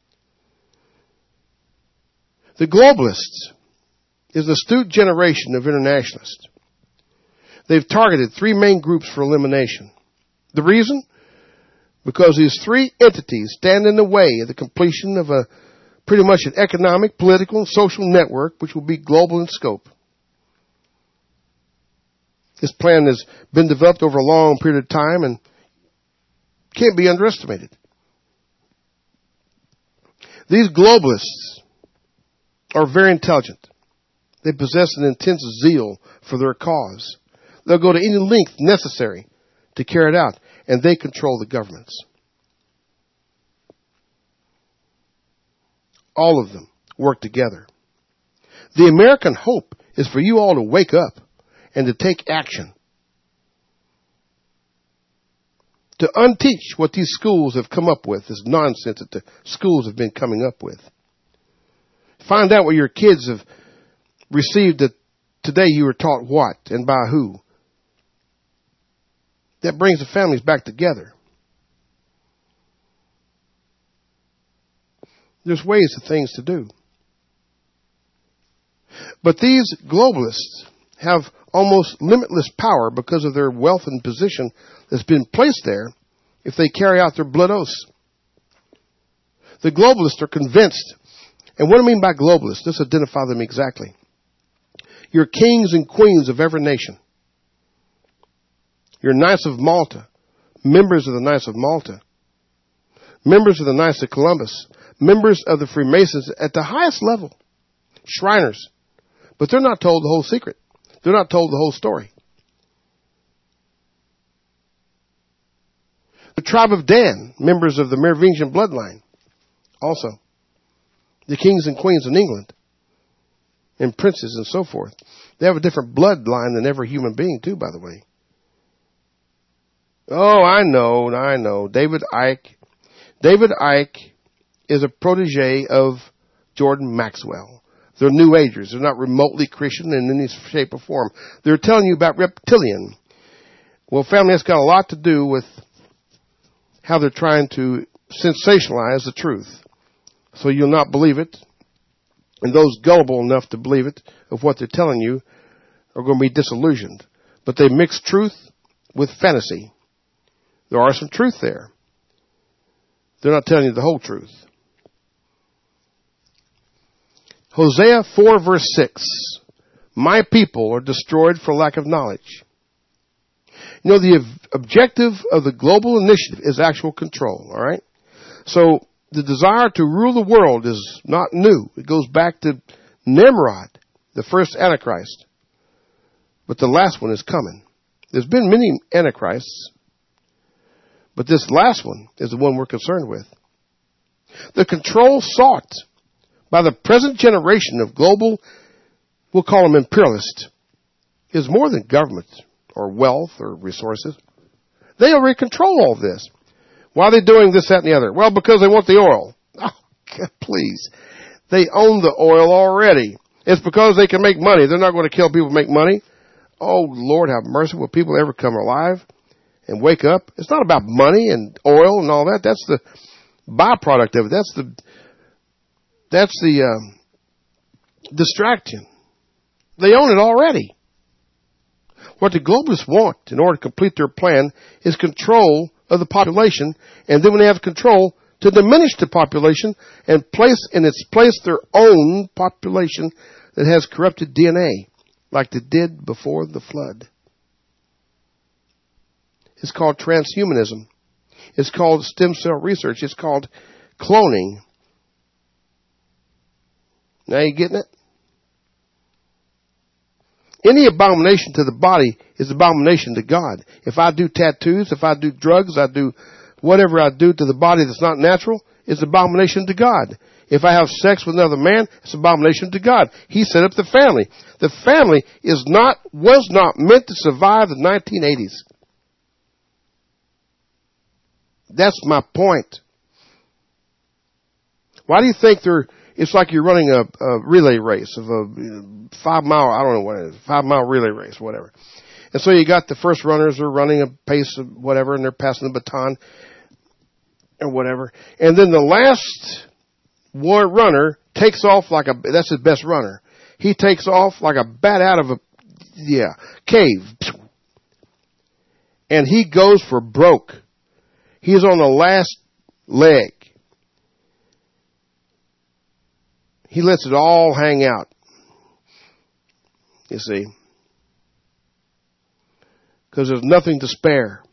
Speaker 1: The globalists is the astute generation of internationalists. They've targeted three main groups for elimination. The reason? Because these three entities stand in the way of the completion of a pretty much an economic, political, and social network which will be global in scope. This plan has been developed over a long period of time and can't be underestimated. These globalists are very intelligent. They possess an intense zeal for their cause. They'll go to any length necessary to carry it out, and they control the governments. All of them work together. The American hope is for you all to wake up and to take action. To unteach what these schools have come up with, this nonsense that the schools have been coming up with. Find out what your kids have received, that today you were taught what and by who. That brings the families back together. There's ways of things to do. But these globalists have almost limitless power because of their wealth and position that's been placed there if they carry out their blood oaths. The globalists are convinced, and what do I mean by globalists? Let's identify them exactly. You're kings and queens of every nation. You're Knights of Malta, members of the Knights of Malta, members of the Knights of Columbus, members of the Freemasons at the highest level, Shriners. But they're not told the whole secret. They're not told the whole story. The tribe of Dan, members of the Merovingian bloodline, also. The kings and queens in England, and princes and so forth. They have a different bloodline than every human being, too, by the way. Oh, I know, I know. David Icke. David Icke is a protege of Jordan Maxwell. They're New Agers. They're not remotely Christian in any shape or form. They're telling you about reptilian. Well, family, that's got a lot to do with how they're trying to sensationalize the truth. So you'll not believe it. And those gullible enough to believe it, of what they're telling you, are going to be disillusioned. But they mix truth with fantasy. There are some truth there. They're not telling you the whole truth. Hosea four verse six. My people are destroyed for lack of knowledge. You know, the objective of the global initiative is actual control, all right? So the desire to rule the world is not new. It goes back to Nimrod, the first Antichrist. But the last one is coming. There's been many Antichrists, but this last one is the one we're concerned with. The control sought by the present generation of global, we'll call them imperialists, is more than government or wealth or resources. They already control all this. Why are they doing this, that, and the other? Well, because they want the oil. Oh, God, please. They own the oil already. It's because they can make money. They're not going to kill people to make money. Oh, Lord, have mercy. Will people ever come alive and wake up? It's not about money and oil and all that. That's the byproduct of it. That's the that's the um, distraction. They own it already. What the globalists want in order to complete their plan is control of the population, and then when they have control, to diminish the population and place in its place their own population that has corrupted D N A, like they did before the flood. It's called transhumanism. It's called stem cell research. It's called cloning. Now you getting it? Any abomination to the body is abomination to God. If I do tattoos, if I do drugs, I do whatever I do to the body that's not natural, it's abomination to God. If I have sex with another man, it's abomination to God. He set up the family. The family is not, was not meant to survive the nineteen eighties. That's my point. Why do you think they're, it's like you're running a, a relay race of a five mile, I don't know what it is, five mile relay race, whatever. And so you got the first runners are running a pace of whatever, and they're passing the baton or whatever. And then the last one runner takes off like a, that's his best runner. He takes off like a bat out of a, yeah, cave. And he goes for broke. He's on the last leg. He lets it all hang out. You see. Because there's nothing to spare.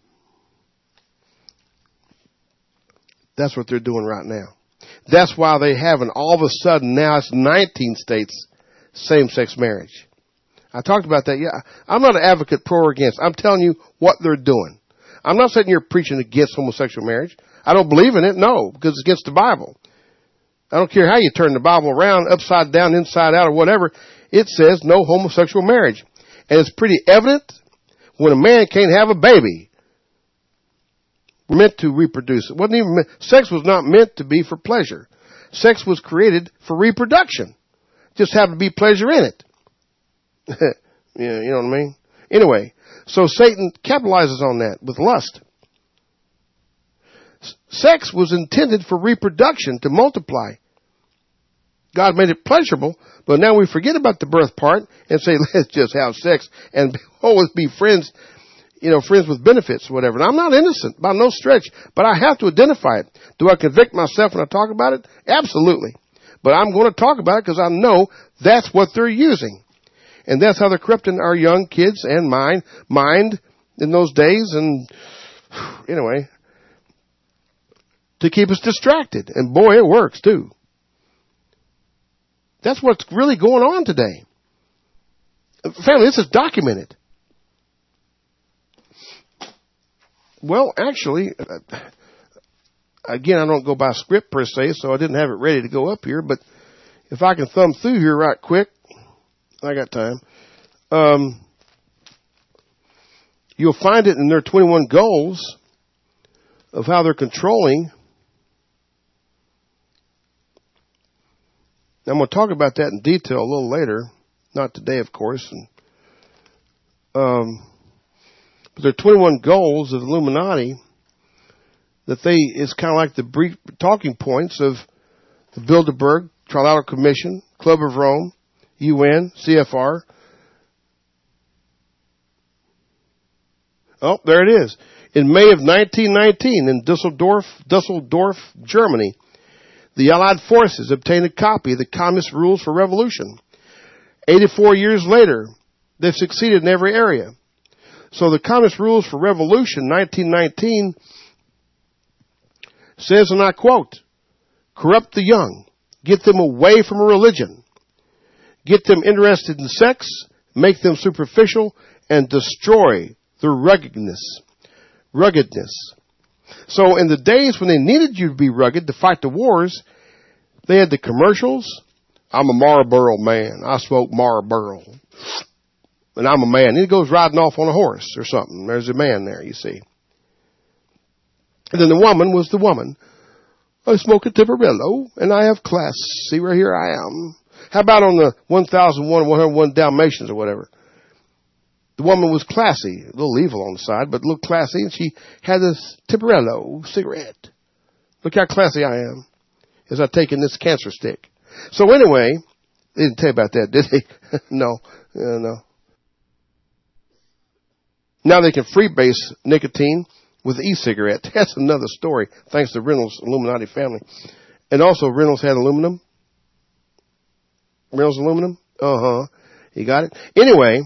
Speaker 1: That's what they're doing right now. That's why they haven't. All of a sudden, now it's nineteen states, same-sex marriage. I talked about that. Yeah, I'm not an advocate pro or against. I'm telling you what they're doing. I'm not sitting here preaching against homosexual marriage. I don't believe in it. No, because it's against the Bible. I don't care how you turn the Bible around, upside down, inside out, or whatever. It says no homosexual marriage. And it's pretty evident when a man can't have a baby. We're meant to reproduce. It wasn't even meant, sex was not meant to be for pleasure. Sex was created for reproduction. Just happened to be pleasure in it. Yeah, you know what I mean? Anyway, so Satan capitalizes on that with lust. Sex was intended for reproduction, to multiply. God made it pleasurable, but now we forget about the birth part and say, let's just have sex and always be friends, you know, friends with benefits or whatever. And I'm not innocent by no stretch, but I have to identify it. Do I convict myself when I talk about it? Absolutely. But I'm going to talk about it because I know that's what they're using. And that's how they're corrupting our young kids and mine, mind in those days. And anyway, to keep us distracted. And boy, it works too. That's what's really going on today. Family, this is documented. Well, actually, again, I don't go by script per se, so I didn't have it ready to go up here. But if I can thumb through here right quick, I got time. Um, you'll find it in their twenty-one goals of how they're controlling. I'm going to talk about that in detail a little later. Not today, of course. And, um, but there are twenty-one goals of the Illuminati that they, it's kind of like the brief talking points of the Bilderberg Trilateral Commission, Club of Rome, U N, C F R. Oh, there it is. In May of nineteen nineteen in Dusseldorf, Dusseldorf, Germany, the Allied forces obtained a copy of the Communist Rules for Revolution. eighty-four years later, they've succeeded in every area. So the Communist Rules for Revolution, nineteen nineteen, says, and I quote, corrupt the young, get them away from a religion, get them interested in sex, make them superficial, and destroy their ruggedness. Ruggedness. So in the days when they needed you to be rugged to fight the wars, they had the commercials. I'm a Marlboro man. I smoke Marlboro. And I'm a man. And he goes riding off on a horse or something. There's a man there, you see. And then the woman was the woman. I smoke a Tiparillo, and I have class. See, right here I am. How about on the one thousand one, one hundred one Dalmatians or whatever? The woman was classy, a little evil on the side, but a little classy, and she had this Tiparillo cigarette. Look how classy I am as I've taken this cancer stick. So anyway, they didn't tell you about that, did they? no, uh, no. Now they can freebase nicotine with e-cigarette. That's another story, thanks to Reynolds Illuminati family. And also Reynolds had aluminum. Reynolds aluminum? Uh-huh. You got it? Anyway,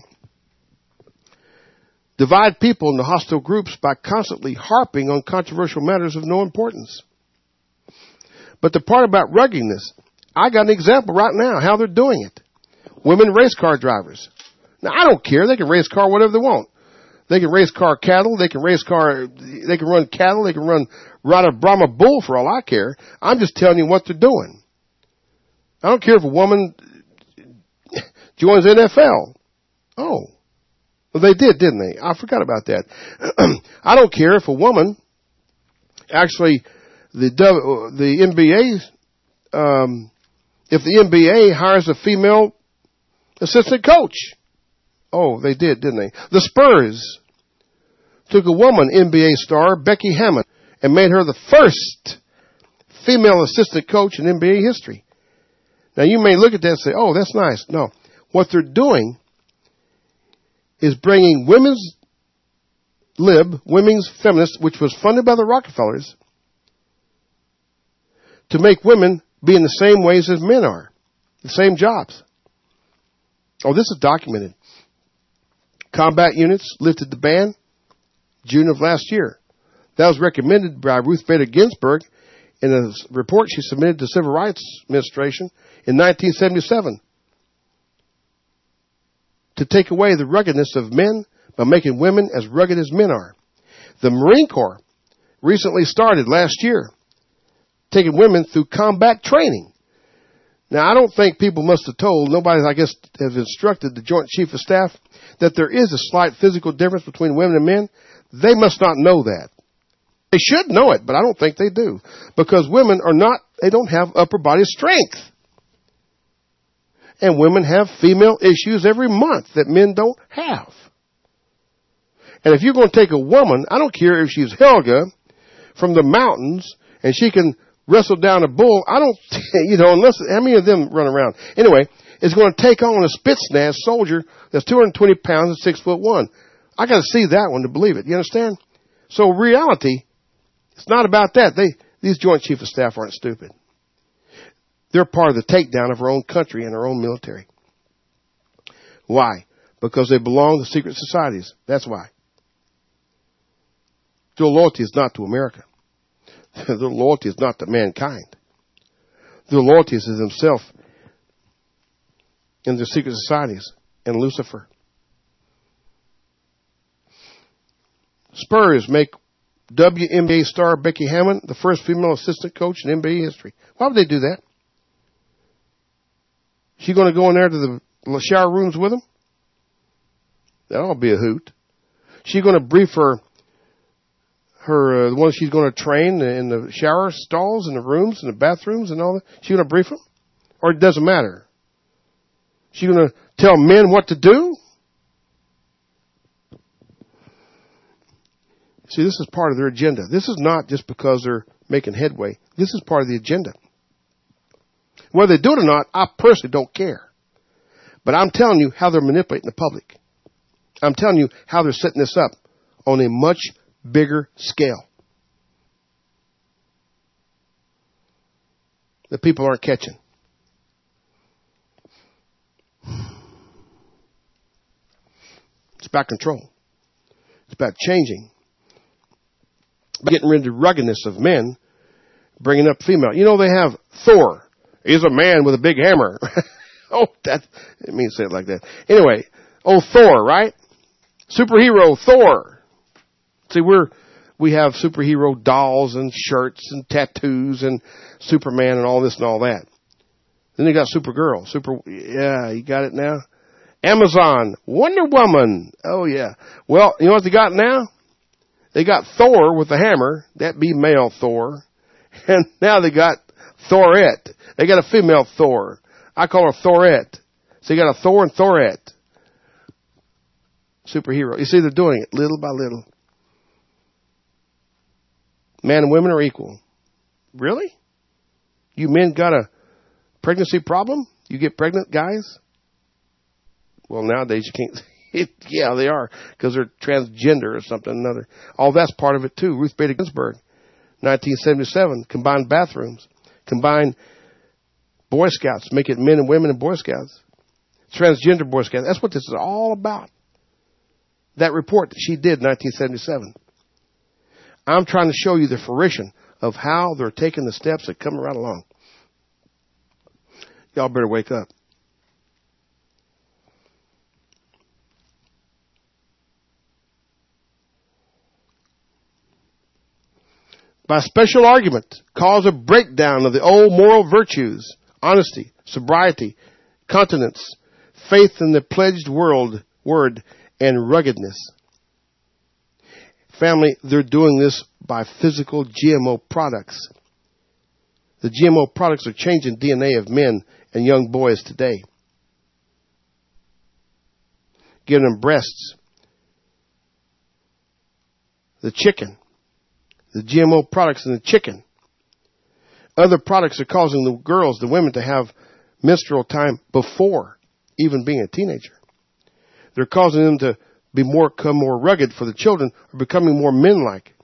Speaker 1: divide people into hostile groups by constantly harping on controversial matters of no importance. But the part about ruggedness, I got an example right now how they're doing it. Women race car drivers. Now, I don't care. They can race car whatever they want. They can race car cattle. They can race car, they can run cattle. They can run, ride a Brahma bull for all I care. I'm just telling you what they're doing. I don't care if a woman joins N F L. Oh. Well, they did, didn't they? I forgot about that. I don't care if a woman, actually, the the N B A, um, if the N B A hires a female assistant coach. Oh, they did, didn't they? The Spurs took a woman N B A star, Becky Hammond, and made her the first female assistant coach in N B A history. Now, you may look at that and say, oh, that's nice. No. What they're doing is bringing women's lib, women's feminist, which was funded by the Rockefellers, to make women be in the same ways as men are, the same jobs. Oh, this is documented. Combat units lifted the ban June of last year. That was recommended by Ruth Bader Ginsburg in a report she submitted to the Civil Rights Administration in nineteen seventy-seven to take away the ruggedness of men by making women as rugged as men are. The Marine Corps recently started last year taking women through combat training. Now, I don't think people must have told, nobody, I guess, has instructed the Joint Chief of Staff that there is a slight physical difference between women and men. They must not know that. They should know it, but I don't think they do. Because women are not, they don't have upper body strength. And women have female issues every month that men don't have. And if you're going to take a woman, I don't care if she's Helga from the mountains and she can wrestle down a bull, I don't, you know, unless, how many of them run around? Anyway, it's going to take on a Spetsnaz soldier that's two hundred twenty pounds and six foot one. I got to see that one to believe it. You understand? So reality, it's not about that. They, these Joint Chief of Staff aren't stupid. They're part of the takedown of our own country and our own military. Why? Because they belong to secret societies. That's why. Their loyalty is not to America. Their loyalty is not to mankind. Their loyalty is to themselves and their secret societies and Lucifer. Spurs make W N B A star Becky Hammon the first female assistant coach in N B A history. Why would they do that? She going to go in there to the shower rooms with them? That'll be a hoot. She going to brief her Her, uh, the one she's going to train in the shower stalls and the rooms and the bathrooms and all that? She going to brief them? Or it doesn't matter? She going to tell men what to do? See, this is part of their agenda. This is not just because they're making headway. This is part of the agenda. Whether they do it or not, I personally don't care. But I'm telling you how they're manipulating the public. I'm telling you how they're setting this up on a much bigger scale that people aren't catching. It's about control. It's about changing. Getting rid of the ruggedness of men, bringing up female. You know, they have Thor. He's a man with a big hammer. Oh, that, I didn't mean to say it like that. Anyway, oh, Thor, right? Superhero Thor. See, we're, we have superhero dolls and shirts and tattoos and Superman and all this and all that. Then they got Supergirl. Super, yeah, you got it now? Amazon, Wonder Woman. Oh, yeah. Well, you know what they got now? They got Thor with the hammer. That'd be male Thor. And now they got Thorette. They got a female Thor. I call her Thorette. So you got a Thor and Thorette. Superhero. You see, they're doing it little by little. Men and women are equal. Really? You men got a pregnancy problem? You get pregnant, guys? Well, nowadays you can't. It, yeah, they are, because they're transgender or something or another. All that's part of it, too. Ruth Bader Ginsburg, nineteen seventy-seven, combined bathrooms, combined Boy Scouts, make it men and women and Boy Scouts. Transgender Boy Scouts. That's what this is all about. That report that she did in nineteen seventy-seven. I'm trying to show you the fruition of how they're taking the steps that come right along. Y'all better wake up. By special argument, cause a breakdown of the old moral virtues, honesty, sobriety, continence, faith in the pledged world, word, and ruggedness. Family, they're doing this by physical G M O products. The G M O products are changing D N A of men and young boys today. Giving them breasts. The chicken. The G M O products in the chicken. Other products are causing the girls, the women, to have menstrual time before even being a teenager. They're causing them to be more, become more rugged, for the children are becoming more men-like.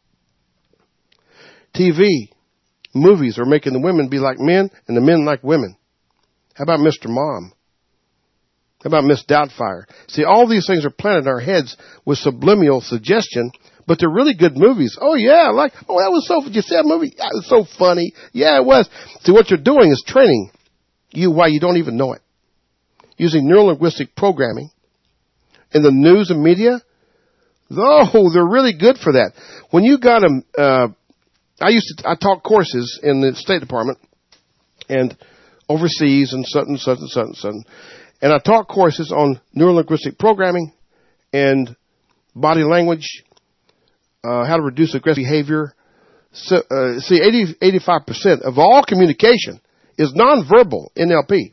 Speaker 1: T V, movies are making the women be like men and the men like women. How about Mister Mom? How about Miss Doubtfire? See, all these things are planted in our heads with subliminal suggestion, but they're really good movies. Oh, yeah, like, oh, that was so, did you see that movie? Yeah, it was so funny. Yeah, it was. See, what you're doing is training you while you don't even know it. Using neurolinguistic programming in the news and media, oh, they're really good for that. When you got a, uh, I used to, I taught courses in the State Department and overseas and such and such and such and such. And I taught courses on neurolinguistic programming and body language, uh, how to reduce aggressive behavior. So, uh, see, eighty, eighty-five percent of all communication is nonverbal N L P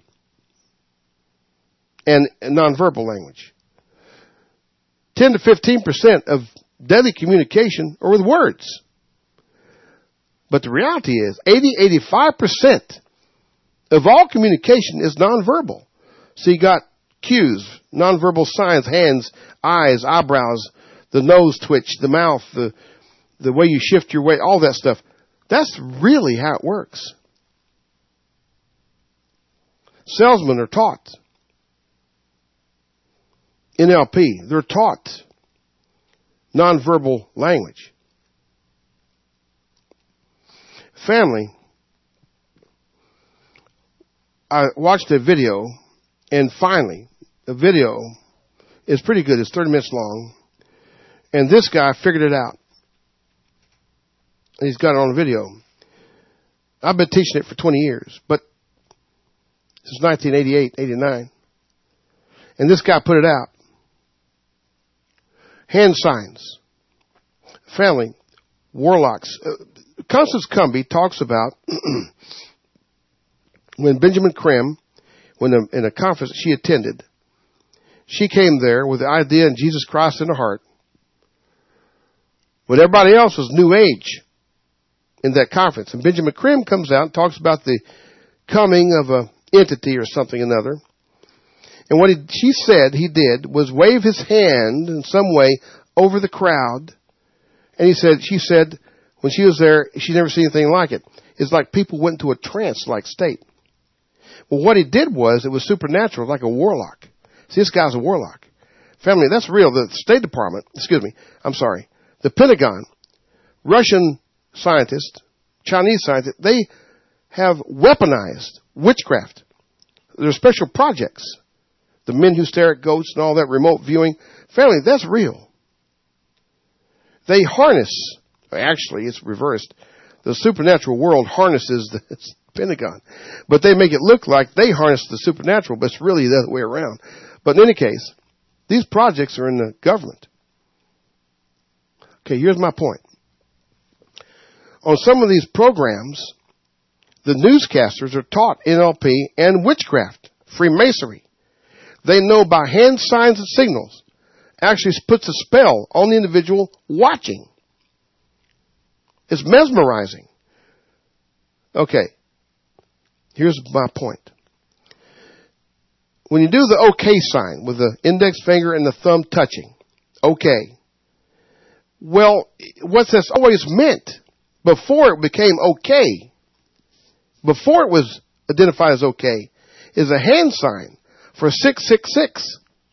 Speaker 1: and nonverbal language. ten to fifteen percent of daily communication are with words. But the reality is eighty, eighty-five percent of all communication is nonverbal. So you got cues, nonverbal signs, hands, eyes, eyebrows, the nose twitch, the mouth, the the way you shift your weight, all that stuff. That's really how it works. Salesmen are taught N L P. They're taught nonverbal language. Family, I watched a video, and finally, the video is pretty good. It's thirty minutes long. And this guy figured it out. And he's got it on video. I've been teaching it for twenty years, but since nineteen eighty-eight, eighty-nine. And this guy put it out. Hand signs. Family, warlocks. Uh, Constance Cumby talks about when Benjamin Krim, when a, in a conference she attended, she came there with the idea of Jesus Christ in her heart. But everybody else was New Age in that conference. And Benjamin Krim comes out and talks about the coming of an entity or something or another. And what he, she said he did was wave his hand in some way over the crowd. And he said, she said, when she was there, she never seen anything like it. It's like people went into a trance-like state. Well, what he did was, it was supernatural, like a warlock. See, this guy's a warlock. Family, that's real. The State Department, excuse me, I'm sorry, the Pentagon, Russian scientists, Chinese scientists, they have weaponized witchcraft. There are special projects. The men who stare at goats and all that remote viewing. Family, that's real. They harness, actually it's reversed, the supernatural world harnesses the Pentagon. But they make it look like they harness the supernatural, but it's really the other way around. But in any case, these projects are in the government. Okay, here's my point. On some of these programs, the newscasters are taught N L P and witchcraft, Freemasonry. They know by hand signs and signals, actually puts a spell on the individual watching. It's mesmerizing. Okay, here's my point. When you do the OK sign with the index finger and the thumb touching, OK. Well, what that's always meant before it became OK, before it was identified as OK, is a hand sign for six six six.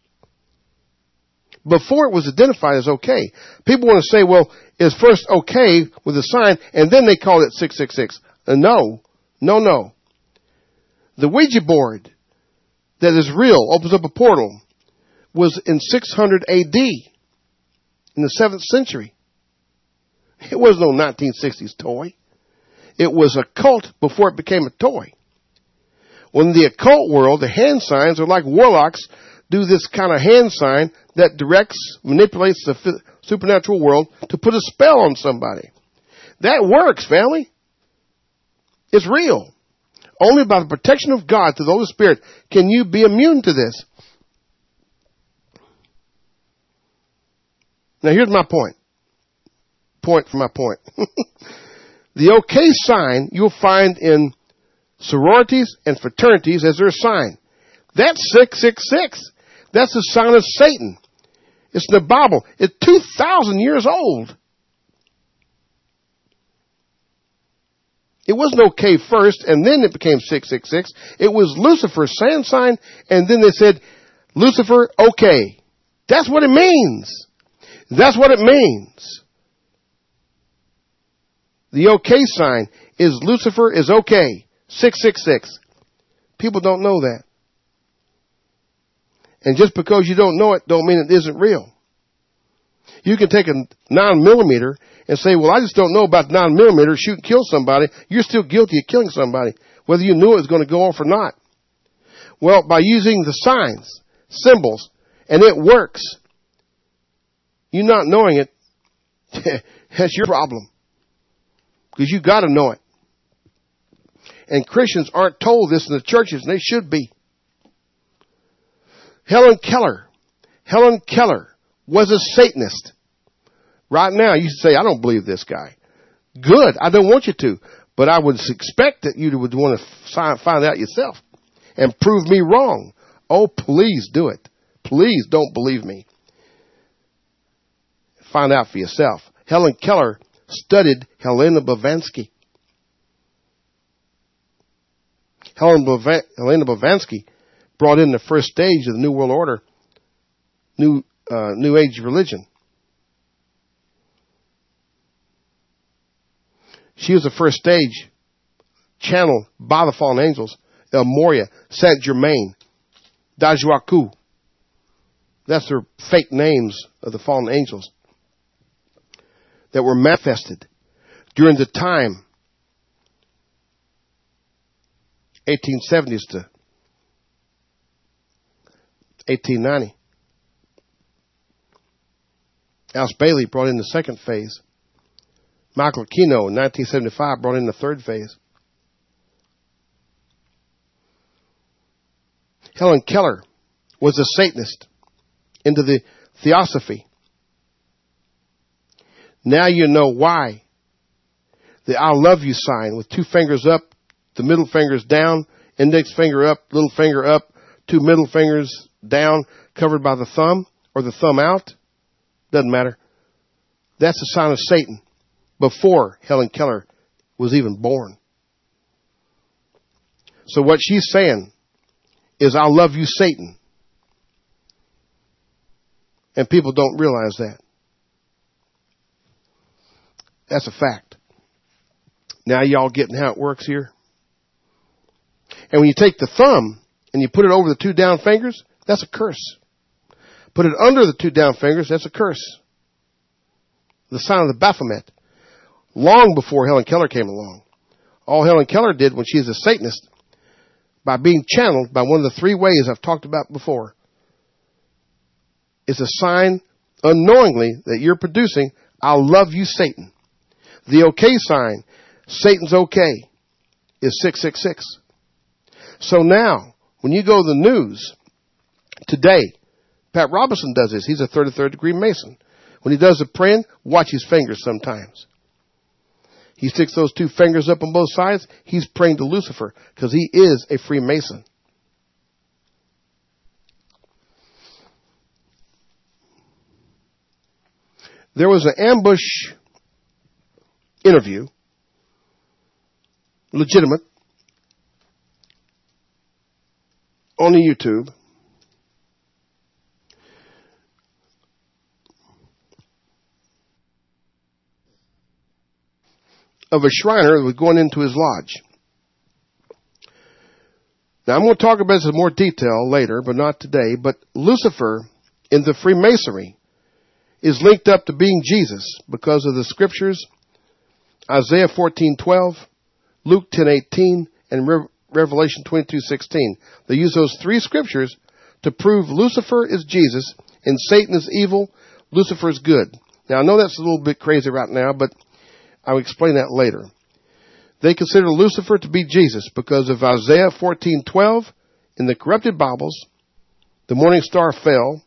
Speaker 1: Before it was identified as OK. People want to say, well, it's first OK with a sign, and then they call it six six six. Uh, no, no, no. The Ouija board that is real, opens up a portal, was in six hundred A D, in the seventh century. It was no nineteen sixties toy. It was a cult before it became a toy. When in the occult world, the hand signs are like warlocks do this kind of hand sign that directs, manipulates the supernatural world to put a spell on somebody. That works, family. It's real. Only by the protection of God through the Holy Spirit can you be immune to this. Now here's my point. Point for my point. The OK sign you'll find in sororities and fraternities as their sign. That's six six six. That's the sign of Satan. It's in the Bible. It's two thousand years old. It wasn't okay first, and then it became six six six. It was Lucifer's sand sign, and then they said, Lucifer, okay. That's what it means. That's what it means. The okay sign is Lucifer is okay. six six six. People don't know that. And just because you don't know it, don't mean it isn't real. You can take a nine millimeter and say, well, I just don't know about the nine millimeter, shoot and kill somebody. You're still guilty of killing somebody, whether you knew it was going to go off or not. Well, by using the signs, symbols, and it works, you not knowing it, that's your problem. Because you got to know it. And Christians aren't told this in the churches, and they should be. Helen Keller. Helen Keller was a Satanist. Right now, you say, I don't believe this guy. Good. I don't want you to. But I would expect that you would want to find out yourself and prove me wrong. Oh, please do it. Please don't believe me. Find out for yourself. Helen Keller studied Helena Blavatsky. Helena Blavatsky brought in the first stage of the New World Order, New uh, New Age religion. She was the first stage channeled by the fallen angels, El Moria, Saint Germain, Dajuaku. That's their fake names of the fallen angels that were manifested during the time eighteen seventies to eighteen ninety. Alice Bailey brought in the second phase. Michael Aquino in nineteen seventy-five brought in the third phase. Helen Keller was a Satanist into the Theosophy. Now you know why the I love you sign with two fingers up, the middle fingers down, index finger up, little finger up, two middle fingers down, covered by the thumb or the thumb out. Doesn't matter. That's a sign of Satan before Helen Keller was even born. So what she's saying is, I love you, Satan. And people don't realize that. That's a fact. Now y'all getting how it works here? And when you take the thumb and you put it over the two down fingers, that's a curse. Put it under the two down fingers, that's a curse. The sign of the Baphomet. Long before Helen Keller came along. All Helen Keller did when she was a Satanist, by being channeled by one of the three ways I've talked about before, is a sign unknowingly that you're producing, I love you, Satan. The okay sign, Satan's okay, is six six six. So now, when you go to the news today, Pat Robertson does this. He's a thirty-third degree Mason. When he does the praying, watch his fingers sometimes. He sticks those two fingers up on both sides. He's praying to Lucifer because he is a Freemason. There was an ambush interview, legitimate, on the YouTube. Of a Shriner that was going into his lodge. Now, I'm going to talk about this in more detail later, but not today. But Lucifer in the Freemasonry is linked up to being Jesus because of the scriptures, Isaiah fourteen twelve, Luke ten eighteen, and Re- Revelation twenty-two sixteen. They use those three scriptures to prove Lucifer is Jesus and Satan is evil, Lucifer is good. Now, I know that's a little bit crazy right now, but I'll explain that later. They consider Lucifer to be Jesus because of Isaiah fourteen twelve. In the corrupted Bibles, the morning star fell.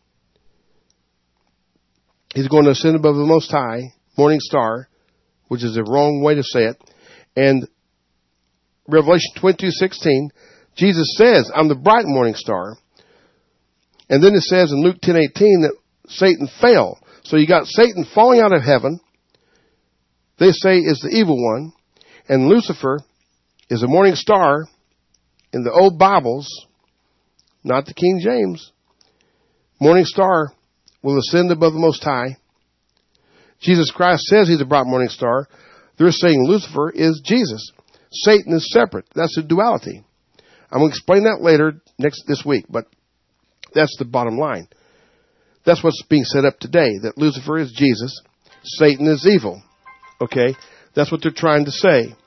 Speaker 1: He's going to ascend above the Most High, morning star, which is the wrong way to say it. And Revelation twenty-two sixteen, Jesus says, I'm the bright morning star. And then it says in Luke ten eighteen that Satan fell. So you got Satan falling out of heaven. They say is the evil one. And Lucifer is a morning star in the old Bibles, not the King James. Morning star will ascend above the Most High. Jesus Christ says he's a bright morning star. They're saying Lucifer is Jesus. Satan is separate. That's a duality. I'm going to explain that later next this week, but that's the bottom line. That's what's being set up today, that Lucifer is Jesus, Satan is evil. Okay? That's what they're trying to say.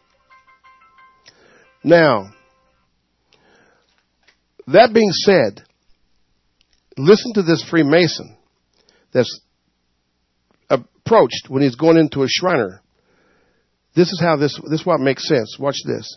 Speaker 1: Now, that being said, listen to this Freemason that's approached when he's going into a Shriner. This is how this, this is what makes sense. Watch this.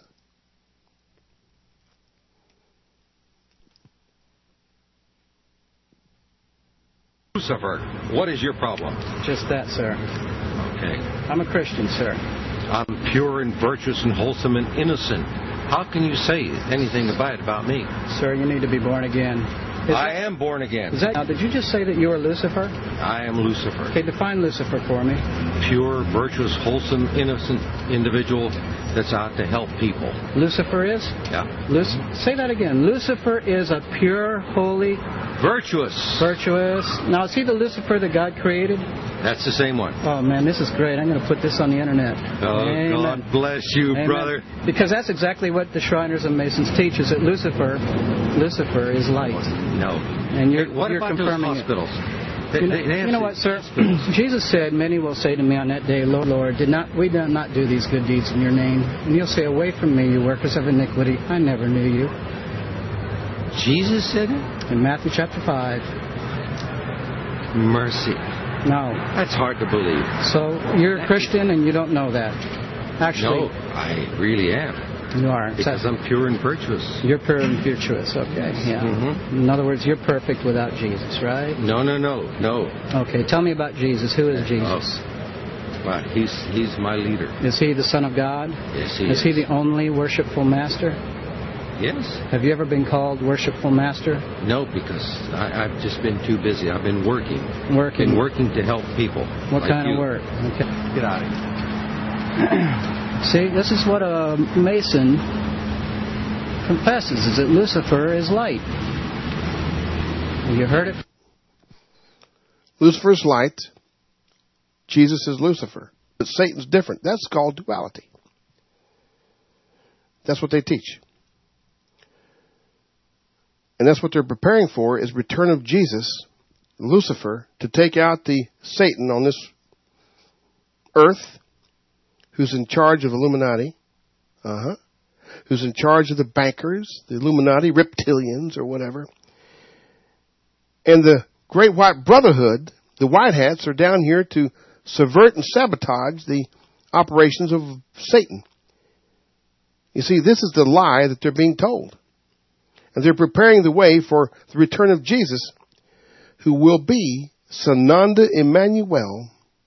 Speaker 2: Lucifer, what is your problem?
Speaker 3: Just that, sir.
Speaker 2: Okay.
Speaker 3: I'm a Christian, sir.
Speaker 2: I'm pure and virtuous and wholesome and innocent. How can you say anything bad about me?
Speaker 3: Sir, you need to be born again. Is
Speaker 2: I
Speaker 3: that,
Speaker 2: am born again.
Speaker 3: Is that, now, did you just say that you are Lucifer?
Speaker 2: I am Lucifer.
Speaker 3: Okay, define Lucifer for me.
Speaker 2: Pure, virtuous, wholesome, innocent individual that's out to help people.
Speaker 3: Lucifer is?
Speaker 2: Yeah.
Speaker 3: Luc- say that again. Lucifer is a pure, holy...
Speaker 2: Virtuous.
Speaker 3: Virtuous. Now, is he the Lucifer that God created?
Speaker 2: That's the same one.
Speaker 3: Oh, man, this is great. I'm going to put this on the internet.
Speaker 2: Oh,
Speaker 3: Amen.
Speaker 2: God bless you,
Speaker 3: Amen.
Speaker 2: brother.
Speaker 3: Because that's exactly what the Shriners and Masons teach, is that Lucifer, Lucifer is light.
Speaker 2: No.
Speaker 3: And you're,
Speaker 2: Hey, what
Speaker 3: you're
Speaker 2: about
Speaker 3: confirming
Speaker 2: those hospitals?
Speaker 3: it.
Speaker 2: They,
Speaker 3: You know,
Speaker 2: they, they have
Speaker 3: you know
Speaker 2: to-
Speaker 3: what, sir? Jesus said, many will say to me on that day, Lord, Lord, did not we did not do these good deeds in your name? And you'll say, away from me, you workers of iniquity. I never knew you.
Speaker 2: Jesus said it?
Speaker 3: In Matthew chapter five.
Speaker 2: Mercy.
Speaker 3: No.
Speaker 2: That's hard to believe.
Speaker 3: So you're a Christian and you don't know that. Actually,
Speaker 2: No, I really am.
Speaker 3: you are.
Speaker 2: Because I'm pure and virtuous.
Speaker 3: You're pure and virtuous, okay. Yeah.
Speaker 2: Mhm.
Speaker 3: In other words, you're perfect without Jesus, right?
Speaker 2: No, no, no, no.
Speaker 3: Okay, tell me about Jesus. Who is Jesus?
Speaker 2: Oh. Well, he's he's my leader.
Speaker 3: Is he the Son of God?
Speaker 2: Yes, he
Speaker 3: Is
Speaker 2: is.
Speaker 3: he the only worshipful master?
Speaker 2: Yes.
Speaker 3: Have you ever been called worshipful master?
Speaker 2: No, because I, I've just been too busy. I've been working.
Speaker 3: Working.
Speaker 2: Been working to help people.
Speaker 3: What
Speaker 2: like
Speaker 3: kind
Speaker 2: you.
Speaker 3: of work? Okay.
Speaker 2: Get out of here.
Speaker 3: See, this is what a Mason confesses, is that Lucifer is light. You heard it?
Speaker 1: Lucifer's light. Jesus is Lucifer. But Satan's different. That's called duality. That's what they teach. And that's what they're preparing for, is return of Jesus, Lucifer, to take out the Satan on this earth, who's in charge of Illuminati, uh-huh, who's in charge of the bankers, the Illuminati, reptilians, or whatever. And the Great White Brotherhood, the White Hats, are down here to subvert and sabotage the operations of Satan. You see, this is the lie that they're being told. And they're preparing the way for the return of Jesus, who will be Sananda Emmanuel,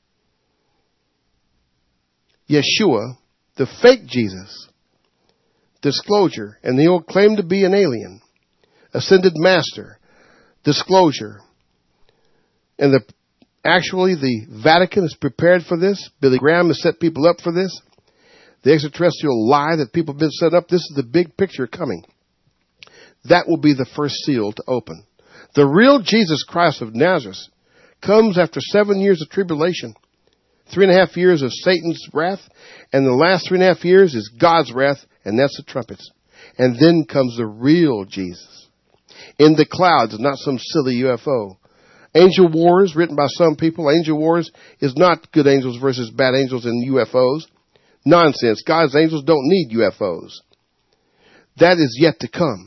Speaker 1: Yeshua, the fake Jesus, disclosure, and he'll claim to be an alien, ascended master, disclosure. And the actually the Vatican is prepared for this. Billy Graham has set people up for this. The extraterrestrial lie that people have been set up, this is the big picture coming. That will be the first seal to open. The real Jesus Christ of Nazareth comes after seven years of tribulation, three and a half years of Satan's wrath, and the last three and a half years is God's wrath, and that's the trumpets. And then comes the real Jesus. In the clouds, not some silly U F O. Angel Wars, written by some people, Angel Wars is not good angels versus bad angels and U F Os. Nonsense. God's angels don't need U F Os. That is yet to come.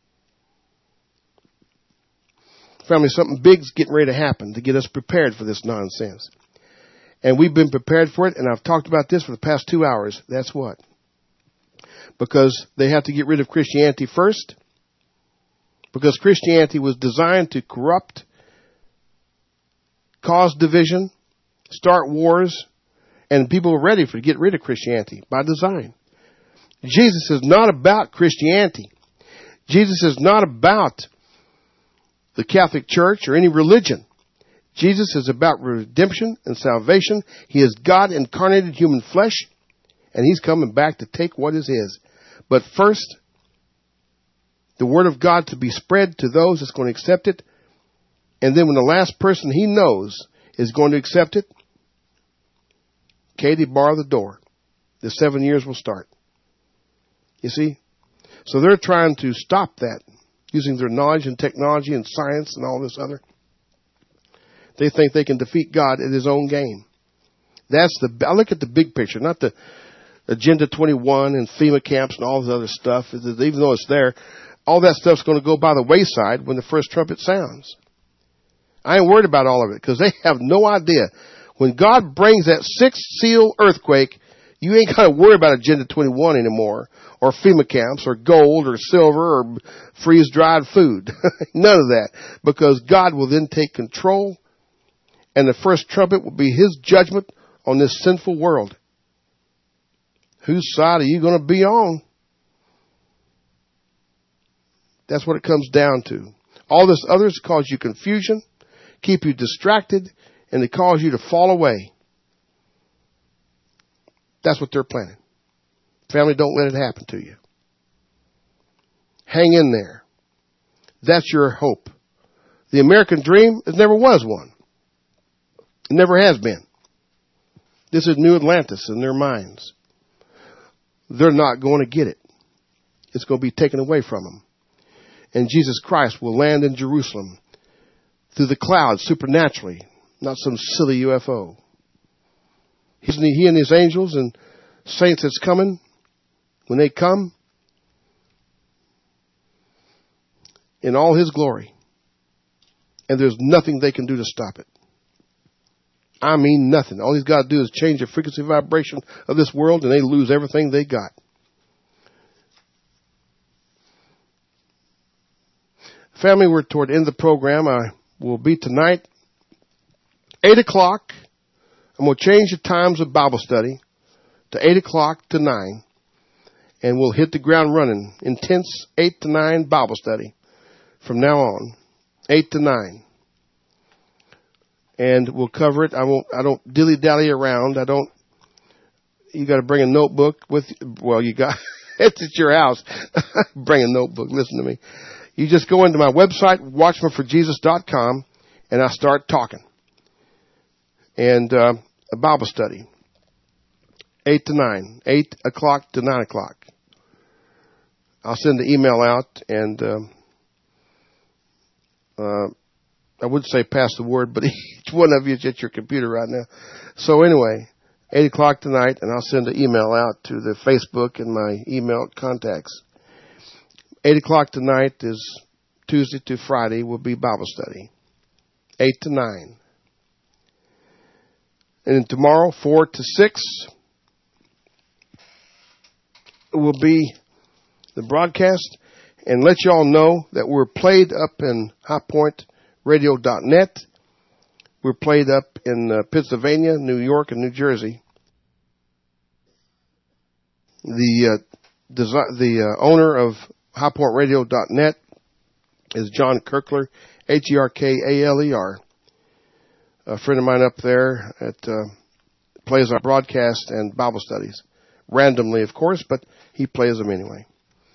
Speaker 1: Family, something big's getting ready to happen to get us prepared for this nonsense. And we've been prepared for it, and I've talked about this for the past two hours. That's what? Because they have to get rid of Christianity first. Because Christianity was designed to corrupt, cause division, start wars, and people were ready for to get rid of Christianity by design. Jesus is not about Christianity. Jesus is not about the Catholic Church or any religion. Jesus is about redemption and salvation. He is God incarnated human flesh, and he's coming back to take what is his. But first, the word of God to be spread to those that's going to accept it. And then when the last person he knows is going to accept it, Katie, bar the door. The seven years will start. You see? So they're trying to stop that using their knowledge and technology and science and all this other. They think they can defeat God at his own game. That's the, I look at the big picture, not the Agenda twenty-one and FEMA camps and all this other stuff. Even though it's there, all that stuff's going to go by the wayside when the first trumpet sounds. I ain't worried about all of it because they have no idea. When God brings that sixth seal earthquake, you ain't got to worry about Agenda twenty-one anymore, or FEMA camps, or gold, or silver, or freeze-dried food. None of that. Because God will then take control, and the first trumpet will be his judgment on this sinful world. Whose side are you going to be on? That's what it comes down to. All this others cause you confusion, keep you distracted, and they cause you to fall away. That's what they're planning. Family, don't let it happen to you. Hang in there. That's your hope. The American dream, it never was one. It never has been. This is New Atlantis in their minds. They're not going to get it. It's going to be taken away from them. And Jesus Christ will land in Jerusalem through the clouds supernaturally, not some silly U F O. He's, he and his angels and saints that's coming, when they come, in all his glory. And there's nothing they can do to stop it. I mean nothing. All he's got to do is change the frequency vibration of this world and they lose everything they got. Family, we're toward the end of the program. I will be tonight, eight o'clock. I'm going to change the times of Bible study to eight o'clock to nine. And we'll hit the ground running. Intense eight to nine Bible study from now on. eight to nine. And we'll cover it. I won't, I don't dilly-dally around. I don't, you got to bring a notebook with, well, you got, it's at your house. Bring a notebook. Listen to me. You just go into my website, watchman for jesus dot com, and I start talking. And, uh, a Bible study. eight to nine. eight o'clock to nine o'clock. I'll send the email out and, um, uh, I would say pass the word, but each one of you is at your computer right now. So anyway, eight o'clock tonight, and I'll send an email out to the Facebook and my email contacts. eight o'clock tonight is Tuesday to Friday will be Bible study. eight to nine. And then tomorrow, four to six, will be the broadcast. And let y'all know that we're played up in High Point Radio dot net. We're played up in uh, Pennsylvania, New York, and New Jersey. The uh, desi- the uh, owner of High Point Radio dot net is John Kirkler, H E R K A L E R. A friend of mine up there at uh, plays our broadcast and Bible studies. Randomly, of course, but he plays them anyway.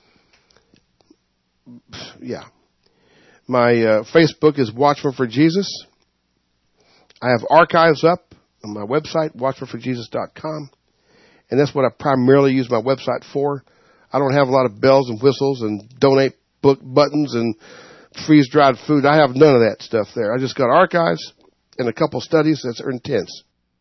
Speaker 1: Yeah. My uh, Facebook is Watchman for Jesus. I have archives up on my website, watchman for jesus dot com. And that's what I primarily use my website for. I don't have a lot of bells and whistles and donate book buttons and freeze-dried food. I have none of that stuff there. I just got archives and a couple studies that are intense.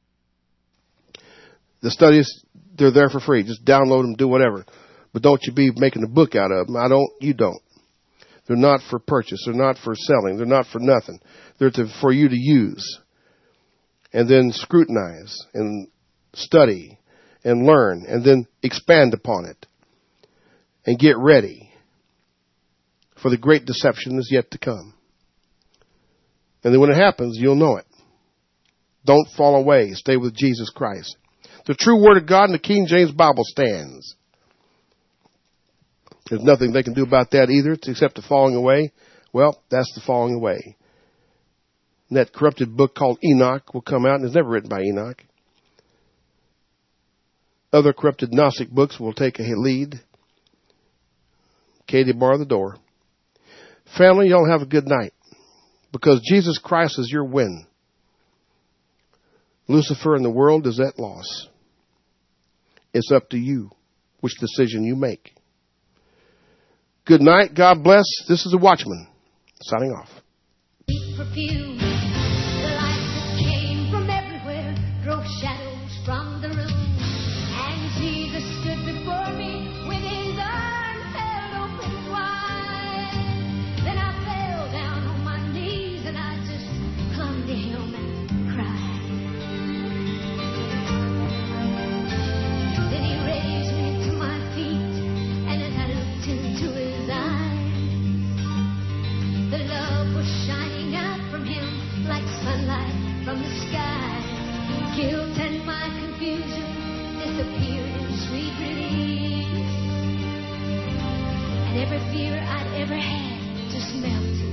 Speaker 1: The studies, they're there for free. Just download them, do whatever. But don't you be making a book out of them. I don't, you don't. They're not for purchase. They're not for selling. They're not for nothing. They're to, for you to use. And then scrutinize and study and learn and then expand upon it. And get ready for the great deception that's yet to come. And then when it happens, you'll know it. Don't fall away. Stay with Jesus Christ. The true Word of God in the King James Bible stands. There's nothing they can do about that either, except the falling away. Well, that's the falling away. And that corrupted book called Enoch will come out, and it's never written by Enoch. Other corrupted Gnostic books will take a lead. Katie, bar the door. Family, y'all have a good night. Because Jesus Christ is your win. Lucifer and the world is at loss. It's up to you which decision you make. Good night. God bless. This is a Watchman signing off.
Speaker 4: Perfume, the light that came from everywhere drove shadows from the room. And Jesus stood before me with his arms held open wide. Then I fell down on my knees and I just clung to him and cried. Then he raised me to my feet, and as I looked into his eyes, the love was shining out from him like sunlight from the sky. Guilt and my confusion disappeared in sweet release, and every fear I'd ever had just melted